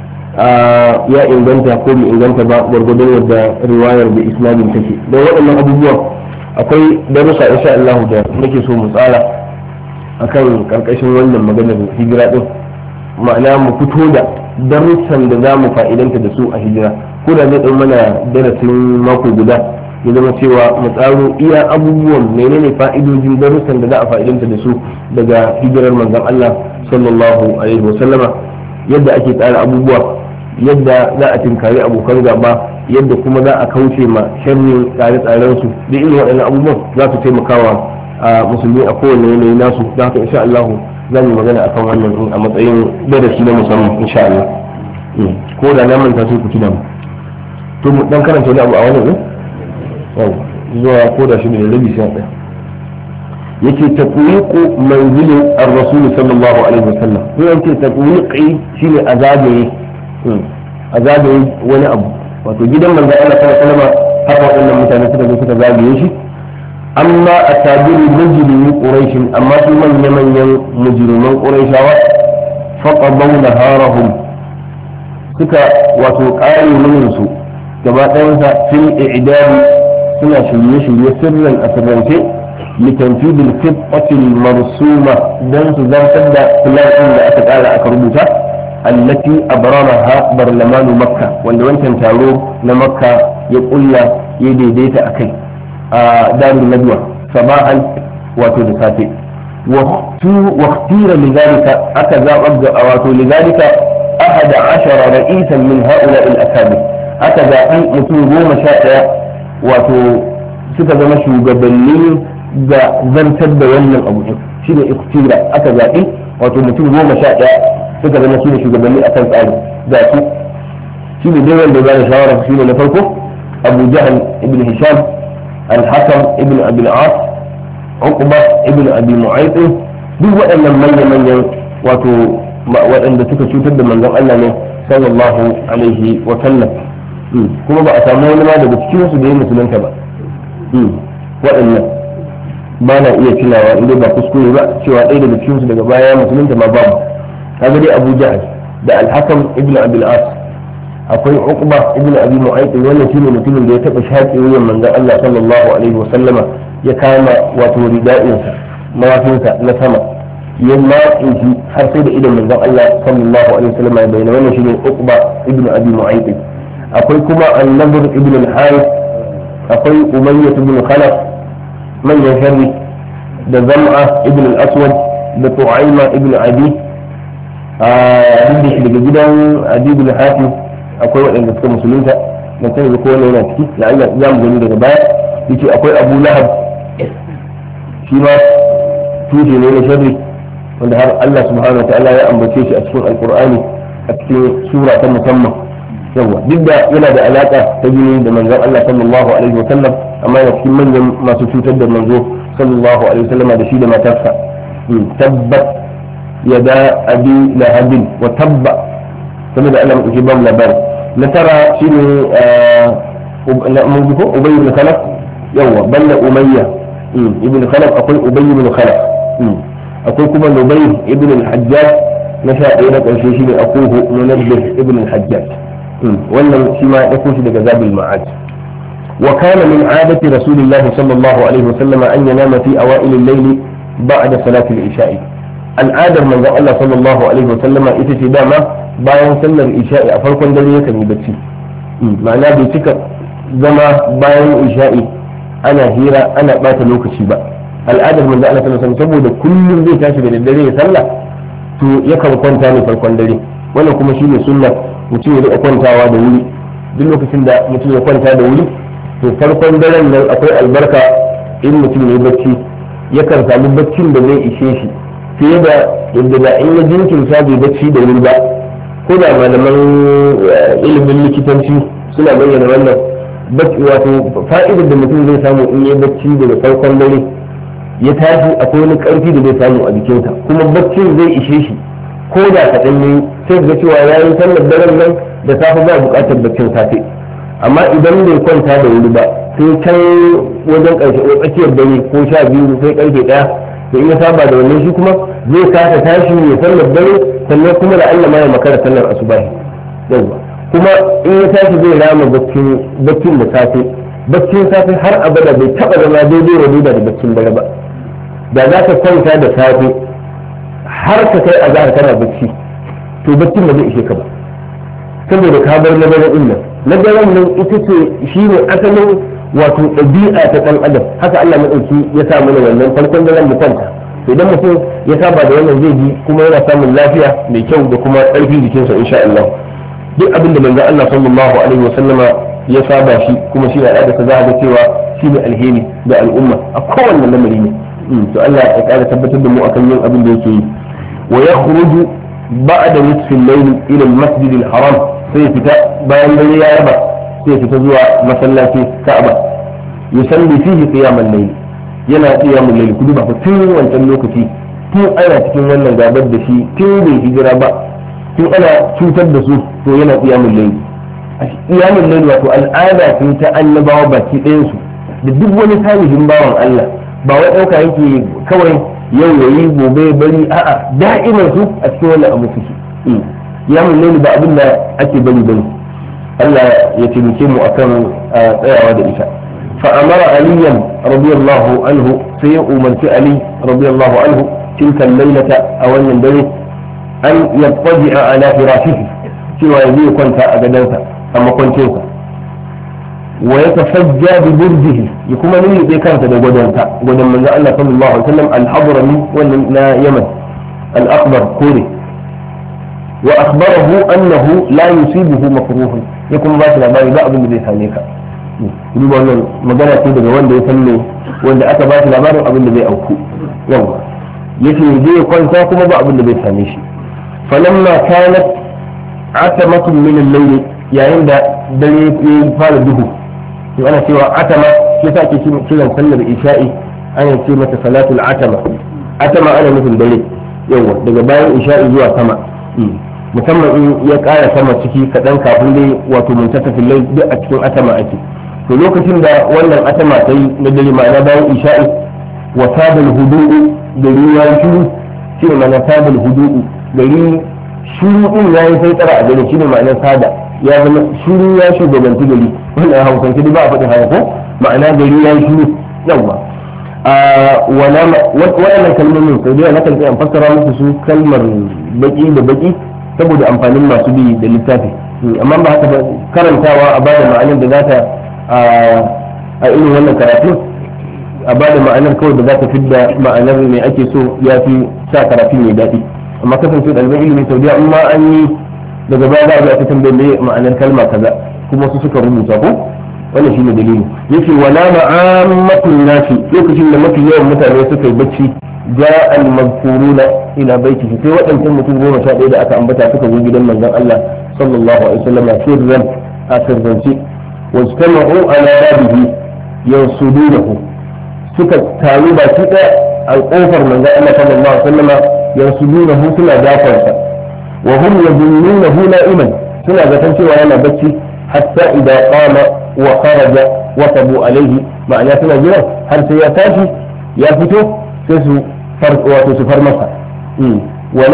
ya inganta ko bai inganta ba gwargwadon yadda riwayar da isnadin take don waɗannan abubuwan akwai darussa insha Allah da nake so mu tsara akan karkashin wannan maganar hijira din ma'ana mu fito da darussan da za mu fa'idanta da su a hijira ko da zai ɗan mana darasin mako guda ya zama cewa mu tsaro iya abubuwan menene fa'idojin darussan da za a fa'idanta da su daga hijirar manzon Allah sallallahu alaihi wasallama yadda ake tsara abubuwa yadda za a tinkari abokan gaba yadda kuma za a kauce ma sharrin tsare-tsaren su da irin waɗannan abubuwan za su taimakawa a musulmi a kowane yanayi nasu da haka insha Allah za mu magana akan wannan a matsayin darasi na musamman insha Allah ko da na manta sai ku tuna mu to mu dan karanta wani abu a wannan ne zuwa ko da shi ne rabi sai ɗaya yake taqwiqu manzilin ar-rasul sallallahu alaihi wasallam ko yake taqwiqi shine azabe azabe wani abu wato gidan manzon Allah sallallahu alaihi wasallam haka wannan mutane suka zo suka zagaye shi amma asabiru mujrimi quraish amma su manyan manyan mujriman quraishawa faqadaw naharahum suka wato ƙare munin su gaba ɗayansa fil i'dad suna shirye-shirye sirran a sirrance litanfidil fitatil marsuma dan su zartar da filatin da aka ƙara aka rubuta allati abramaha barlamanu makka wanda wancan taro na makka ya kulla ya daidaita akai a darul nadwa sabahan wato da safe واختير لذلك أكذا أبدا wato لذلك أحد عشر رئيسا من هؤلاء الأكابر أكذا أن يكون شاء wato suka zama shugabanni da zantar da wannan abu shi ne ikhtira aka zaɓi wato mutum goma sha ɗaya suka zama shi ne shugabanni a kan tsari da su shi ne dai wanda ya shawara shi ne na farko abu jahal ibn hisham al-hakam ibn abi al-as uqba ibn abi mu'ayth duk waɗannan manyan manyan wato waɗanda suka cutar da manzon Allah ne sallallahu alaihi wa sallam kuma ba a samu wani ma daga cikin su da ya musulunta ba waɗannan ba na iya tunawa inda ba kuskure ba cewa ɗaya daga cikin su daga baya musulunta ma babu kaga dai Abu Jahl da Al-Hakam ibn Abi al-As akwai Uqba ibn Abi Mu'ayth wannan shine mutumin da ya taba shaƙe wuyan manzon Allah sallallahu alaihi wa sallama ya kama wato rida'insa mawafinsa na sama ya matsin shi har sai da idan manzon Allah sallallahu alaihi wa sallama ya bayyana wannan shine Uqba ibn Abi Mu'ayth akwai kuma annabur ibn al-harith akwai umayyah ibn khalaf manyan sharri da zam'a ibn al-aswad da tu'ayma ibn adi a duk da shi daga gidan adi ibn hatim akwai waɗanda suka musulunta na tana da kowane yana ciki la'alla za mu gani daga baya yace akwai abu lahab shi ma tushe ne na sharri wanda har Allah subhanahu wa ta'ala ya ambace shi a cikin alqur'ani a cikin sura ta musamman yawa duk da yana da alaka ta jini da manzon Allah sallallahu alaihi wa sallam amma yana cikin manyan masu cutar da manzo sallallahu alaihi wa sallam da shi da matarsa tabbat yada abi lahabin wa tabba saboda Allah muke ba mu labari na tara shine mun ji ko ubay ibn khalaf yawa balla umayya ibn khalaf akwai ubay ibn khalaf akwai kuma nubay ibn al-hajjaj na sha ɗaya na ƙarshe shine akuhu munabbih ibn al-hajjaj wannan shi ma ya ɗauko shi daga zabil ma'ad wa kana min adati rasulillahi sallallahu alaihi wa sallam an yanama fi awail al-layl ba'da salati al-isha'i al'adar manzon Allah sallallahu alaihi wa sallama ita ce dama bayan sallar isha'i a farkon dare yakan yi bacci ma'ana bai cika zama bayan isha'i ana hira ana bata lokaci ba al'adar manzon Allah sallallahu alaihi wa sallam saboda kullum zai tashi da daddare ya sallah to yakan kwanta ne farkon dare wannan kuma shine sunna mutum ya riƙa kwantawa da wuri duk lokacin da mutum ya kwanta da wuri to farkon daren nan akwai albarka in mutum ya yi bacci yakan samu baccin da zai ishe shi fiye da yadda da in ya jinkirta bai bacci da wuri ba ko da malaman ilimin likitanci suna bayyana wannan wato fa'idar da mutum zai samu in ya bacci daga farkon dare ya tashi akwai wani ƙarfi da zai samu a jikinsa kuma baccin zai ishe shi ko da kaɗan ne sai ga cewa ya yi sallar daren nan da safe ba buƙatar baccin safe amma idan bai kwanta da wuri ba sai can wajen ƙarshe ko tsakiyar dare ko sha biyu sai ƙarfe ɗaya to in ya saba da wannan shi kuma zai kasa tashi ya sallar dare sannan kuma da Allah ma ya makara sallar asubahi yawa kuma in ya tashi zai rama baccin baccin da safe baccin safe har abada bai taba zama daidai wa daidai da baccin dare ba da za ka kwanta da safe har ka kai azhar kana bacci to baccin ba zai ishe ka ba saboda ka bar na dare din nan na daren nan ita ce shine asalin wato ɗabi'a ta ɗan adam haka Allah madauki ya sa mana wannan farkon daren mu kwanta idan mutum ya saba da wannan zai ji kuma yana samun lafiya mai kyau da kuma ƙarfin jikinsa insha Allah duk abin da manzon Allah sallallahu alaihi wasallama ya saba shi kuma shi al'ada ta za ga cewa shi ne alheri da al'umma a kowanne lamari ne to Allah ya ƙara tabbatar da mu akan yin abin da yake yi wa yakhruju ba'da nisfi al-layl ila al-masjid al-haram sai fita bayan dare ya raba sai fita zuwa masallaci Ka'aba yusalli fihi qiyam al-layl yana qiyamul layl kudu ba tun wancan lokaci tun ana cikin wannan gabar da shi tun bai hijira ba tun ana cutar da su to yana qiyamul layl qiyamul layl wato al'ada ce ta annabawa baki ɗayan su da duk wani tarihin bawan Allah ba wai ɗauka yake kawai yau yayi gobe bari a'a da'iman su a cikin wannan abu suke qiyamul layl ba abin da ake bari bane Allah ya taimake mu akan tsayawa da ita فأمر عليا رضي الله عنه سيؤمن في علي رضي الله عنه تلك الليلة أو الليلة أن يضطجع على فراشه سوى يزيه كنت أبدانك أما كنت ويتفجى ببرده يكون من يبقى كانت لقدنك قدن من الله صلى الله عليه وسلم الحضرمي ولا يمن الأخبر كوري وأخبره أنه لا يصيبه مكروه يكون باشنا ما يبقى بالذي ثانيك duba wannan magana ce daga wanda ya san ne wanda aka ba shi labarin abin da zai auku yawa yace zai kwanta kuma ba abin da zai same shi falamma kanat atamatun min al-layl yayin da dare ya fara duhu to ana cewa atama shi yasa ake kiran sallar isha'i ana ce mata salatul atama atama ana nufin dare yawa daga bayan isha'i zuwa sama musamman in ya kara sama ciki kaɗan kafin dai wato muntasafin lai duk a cikin atama ake to lokacin da wannan atama ta yi na dare ma'ana bayan isha'i wa sabal hudu'u gari ya yi shuru shi ne ma'ana sabal hudu'u gari shuru din ya yi sai tsara a gari shi ne ma'ana sada ya zama shuru ya shugabanci gari wannan hausance duk ba a faɗin haka ko ma'ana gari ya yi shuru yawwa wannan kalmomin sau da na kan an fassara musu su kalmar baki da baki saboda amfanin masu bi da littafi amma ba haka ba karantawa a bada ma'anar da za ta a irin wannan karatu a bada ma'anar kawai da za ta fidda ma'anar mai ake so ya fi sa karatu mai daɗi amma kasance ɗaliban ilimin saudiya in ma an yi daga baya za a ga ta tambaye ma'anar kalma kaza kuma su suka rubuta ko wannan shine dalili yake wala ma'ammatun nasi lokacin da mafi yawan mutane suka yi bacci جاء المذكورون إلى بيته في وقت mutum goma sha ɗaya da aka ambata suka zo gidan manzon Allah sallallahu alaihi wasallam sirran a sirrance wajtama'u ala babihi yansudunahu suka taru ba su ɗaya a ƙofar manzon Allah sallallahu alaihi wasallam yansudunahu suna dafarsa wa hum yadunnunahu na'iman suna zaton cewa yana bacci hatta idan qama wa kharaja wa tabu alaihi ma'ana suna jira har sai ya tashi ya fito sai su wato su far masa wa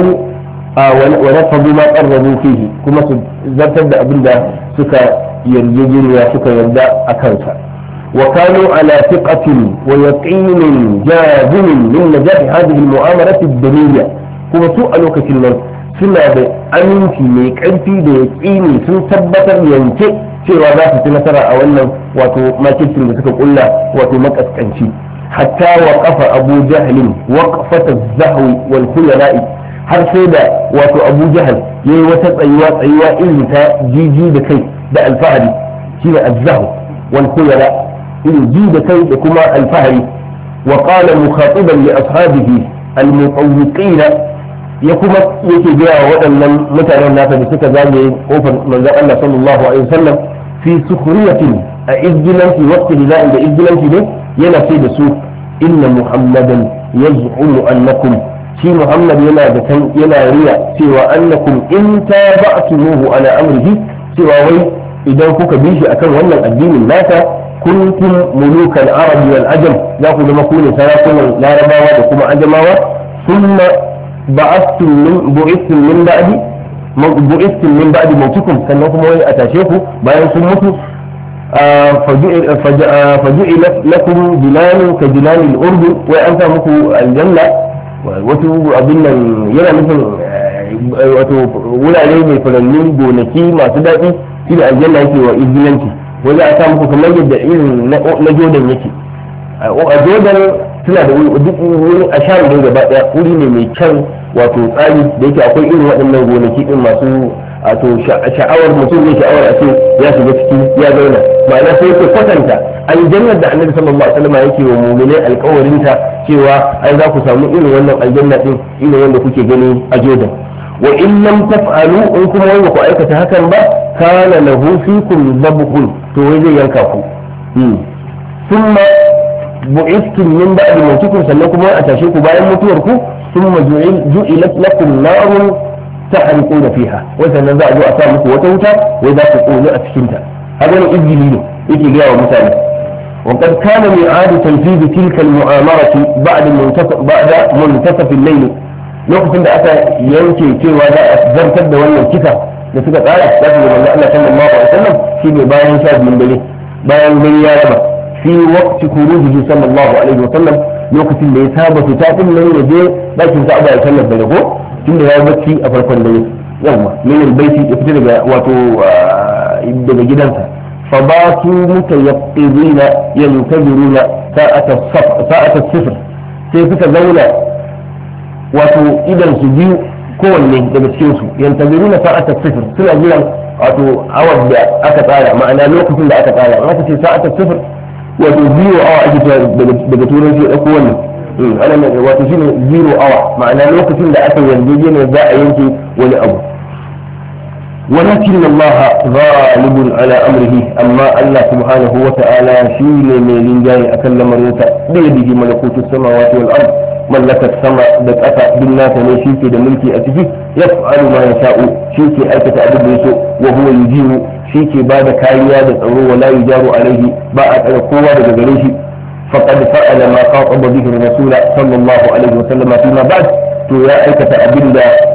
nafadu ma qarrabu fihi kuma su zartar da abin da suka yarjejeniya suka yarda a kansa wa kanu ala thiqatin wa yaqinin jazimin min najati hadhihi al-mu'amarati ad-dunyya kuma su a lokacin nan suna da aminci mai karfi da yaqini sun tabbatar yanke cewa za su ci nasara a wannan wato makircin da suka kulla wato makaskanci حتى وقف أبو جهل وقفة الزهو والخيلاء har sai da wato Abu Jahal yayi wata tsayuwa tsayuwa irin ta jiji da kai da alfahari shine azzahu wal khuyala irin ji da kai da kuma alfahari wa qala mukhatiban li ashabihi al mutawwiqina ya kuma yake ga waɗannan mutanen nasa da suka zagaye kofar manzon Allah sallallahu alaihi wasallam fi sukhriyatin a izgilanci waqti da izgilanci ne yana ce da su inna muhammadan yaz'umu annakum shi muhammad yana da kan yana riya cewa annakum in taba'tumuhu ala amrihi cewa wai idan kuka bi shi akan wannan addinin nasa kuntum mulukan arabi wal ajam za ku zama ku ne sarakunan larabawa da kuma ajamawa thumma ba'athtum min bu'ithtum min ba'di bu'ithtum min ba'di mawtikum sannan kuma wai a tashe ku bayan sun mutu faju'ilat lakum jilalun ka jilalil urdu wai an sa muku aljanna wato abin nan yana nufin wato wurare mai farallin gonaki masu daɗi shi da aljanna yake wa izilanci wanda a sa muku kamar yadda irin na jordan yake a jordan suna da duk wuri a sha da gaba daya wuri ne mai kyan wato tsari da yake akwai irin waɗannan gonaki din masu wato sha'awar mutum ne sha'awar a ce ya shiga ciki ya zauna ma'ana sai ke kwatanta aljannar da annabi sallallahu alaihi wasallam yake wa mu'minai alƙawarin ta cewa ai za ku samu irin wannan aljanna din irin wanda kuke gani a jordan wa in lam taf'alu in kuma wanda ku aikata hakan ba kana lahu fikum dhabhun to wai zai yanka ku thumma bu'ithtum min ba'di mawtikum sannan kuma a tashe ku bayan mutuwar ku thumma ju'ilat lakum narun tahriquna fiha wa sannan za a zo a sa muku wata wuta wai za ku kone a cikin ta haka ne izini ne yake ga wa mutane وقد كان ميعاد تنفيذ تلك المؤامرة بعد منتصف بعد منتصف الليل lokacin da aka yanke cewa za a zartar da wannan kisa da suka tsara za su zama Allah sallallahu alaihi wasallam shine bayan sha biyun dare bayan dare ya raba fi waqti khurujihi sallallahu alaihi wasallam lokacin da ya saba fita din nan ya je dakin Ka'aba ya sallar dare ko tunda ya bacci a farkon dare yawa min albayti ya fita daga wato daga gidansa fa ba su mutayaqqidina yantaziruna sa'ata sa'ata sifr sai suka zauna wato idan su biyu kowanne daga cikin su yantaziruna sa'ata sifr suna jiran wato awar da aka tsara ma'ana lokacin da aka tsara aka ce sa'ata sifr wato zero awa ake cewa daga turanci da kowanne ana wato shine zero awa ma'ana lokacin da aka yarjejeniya za a yanke wani abu ولكن الله غالب على أمره أما الله سبحانه وتعالى شيء من لنجاي أكلم مريتا بيده ملكوت السماوات والأرض ملك السماء بكأتا بالناس نشيك دملكي أتجي يفعل ما يشاء شيك أيكة أبد يسوء وهو يجيب شيك بعد كايا دعوه ولا يجار عليه بعد القوة بجريه فقد فعل ما خاطب به الرسول صلى الله عليه وسلم فيما بعد تو يا أيكة أبد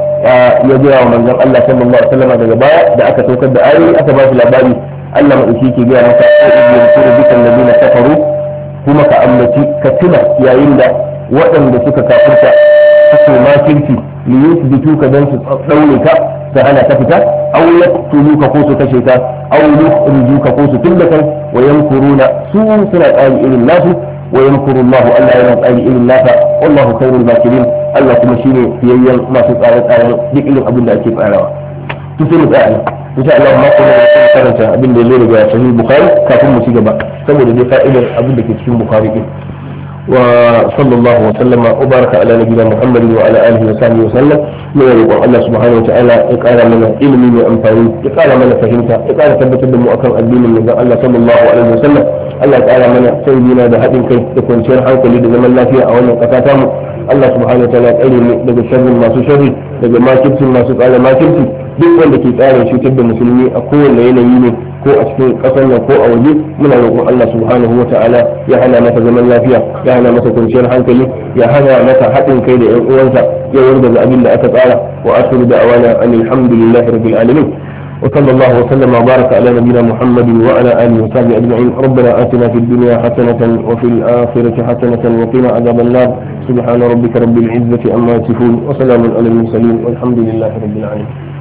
ya gaya wa manzon Allah sallallahu alaihi wasallam daga baya da aka saukar da ayoyi aka ba shi labari Allah mai ke gaya masa in yusuru bikan ladina kafaru kuma ka ambaci ka tuna yayin da waɗanda suka kafirta suke makirci li yusbitu ka dan su daure ka su hana ka fita aw yaqtuluka ko su kashe ka aw yukhrijuka ko su tunda kai wa yankuruna su suna tsari irin nasu wa yankuru Allah Allah yana tsari irin nasa wallahu khairul makirin Allah kuma shine fiyayyen masu tsare-tsaren duk irin abin da ake tsarawa to sai mu tsaya insha Allah ma kuma da karanta abin da ya daga sahih bukhari kafin mu ci gaba saboda dai fa'idar abin da ke cikin bukhari din wa sallallahu wa sallama wa baraka ala nabiyina muhammadin wa ala alihi wa sahbihi wa sallam mai roƙon Allah subhanahu wa ta'ala ya ƙara mana ilimi mai amfani ya ƙara mana fahimta ya ƙara tabbatar da mu akan addinin manzon Allah sallallahu alaihi wa sallam Allah ya ƙara mana sayyidina da haɗin kai da kwanciyar hankali da zaman lafiya a wannan ƙasa tamu Allah subhanahu wa ta'ala ya tsare mu daga sharrin masu sharri daga makircin masu tsara makirci duk wanda ke tsara cutar da musulmi a kowane yanayi ne ko a cikin ƙasar nan ko a waje muna roƙon Allah subhanahu wa ta'ala ya hana masa zaman lafiya ya hana masa kwanciyar hankali ya hana masa haɗin kai da ƴan uwansa ya warda abin da aka tsara wa akhiru da'wana alhamdulillahi rabbil alamin وصلى الله وسلم وبارك على نبينا محمد وعلى اله وصحبه اجمعين ربنا اتنا في الدنيا حسنه وفي الاخره حسنه وقنا عذاب النار سبحان ربك رب العزه عما يصفون وسلام على المرسلين والحمد لله رب العالمين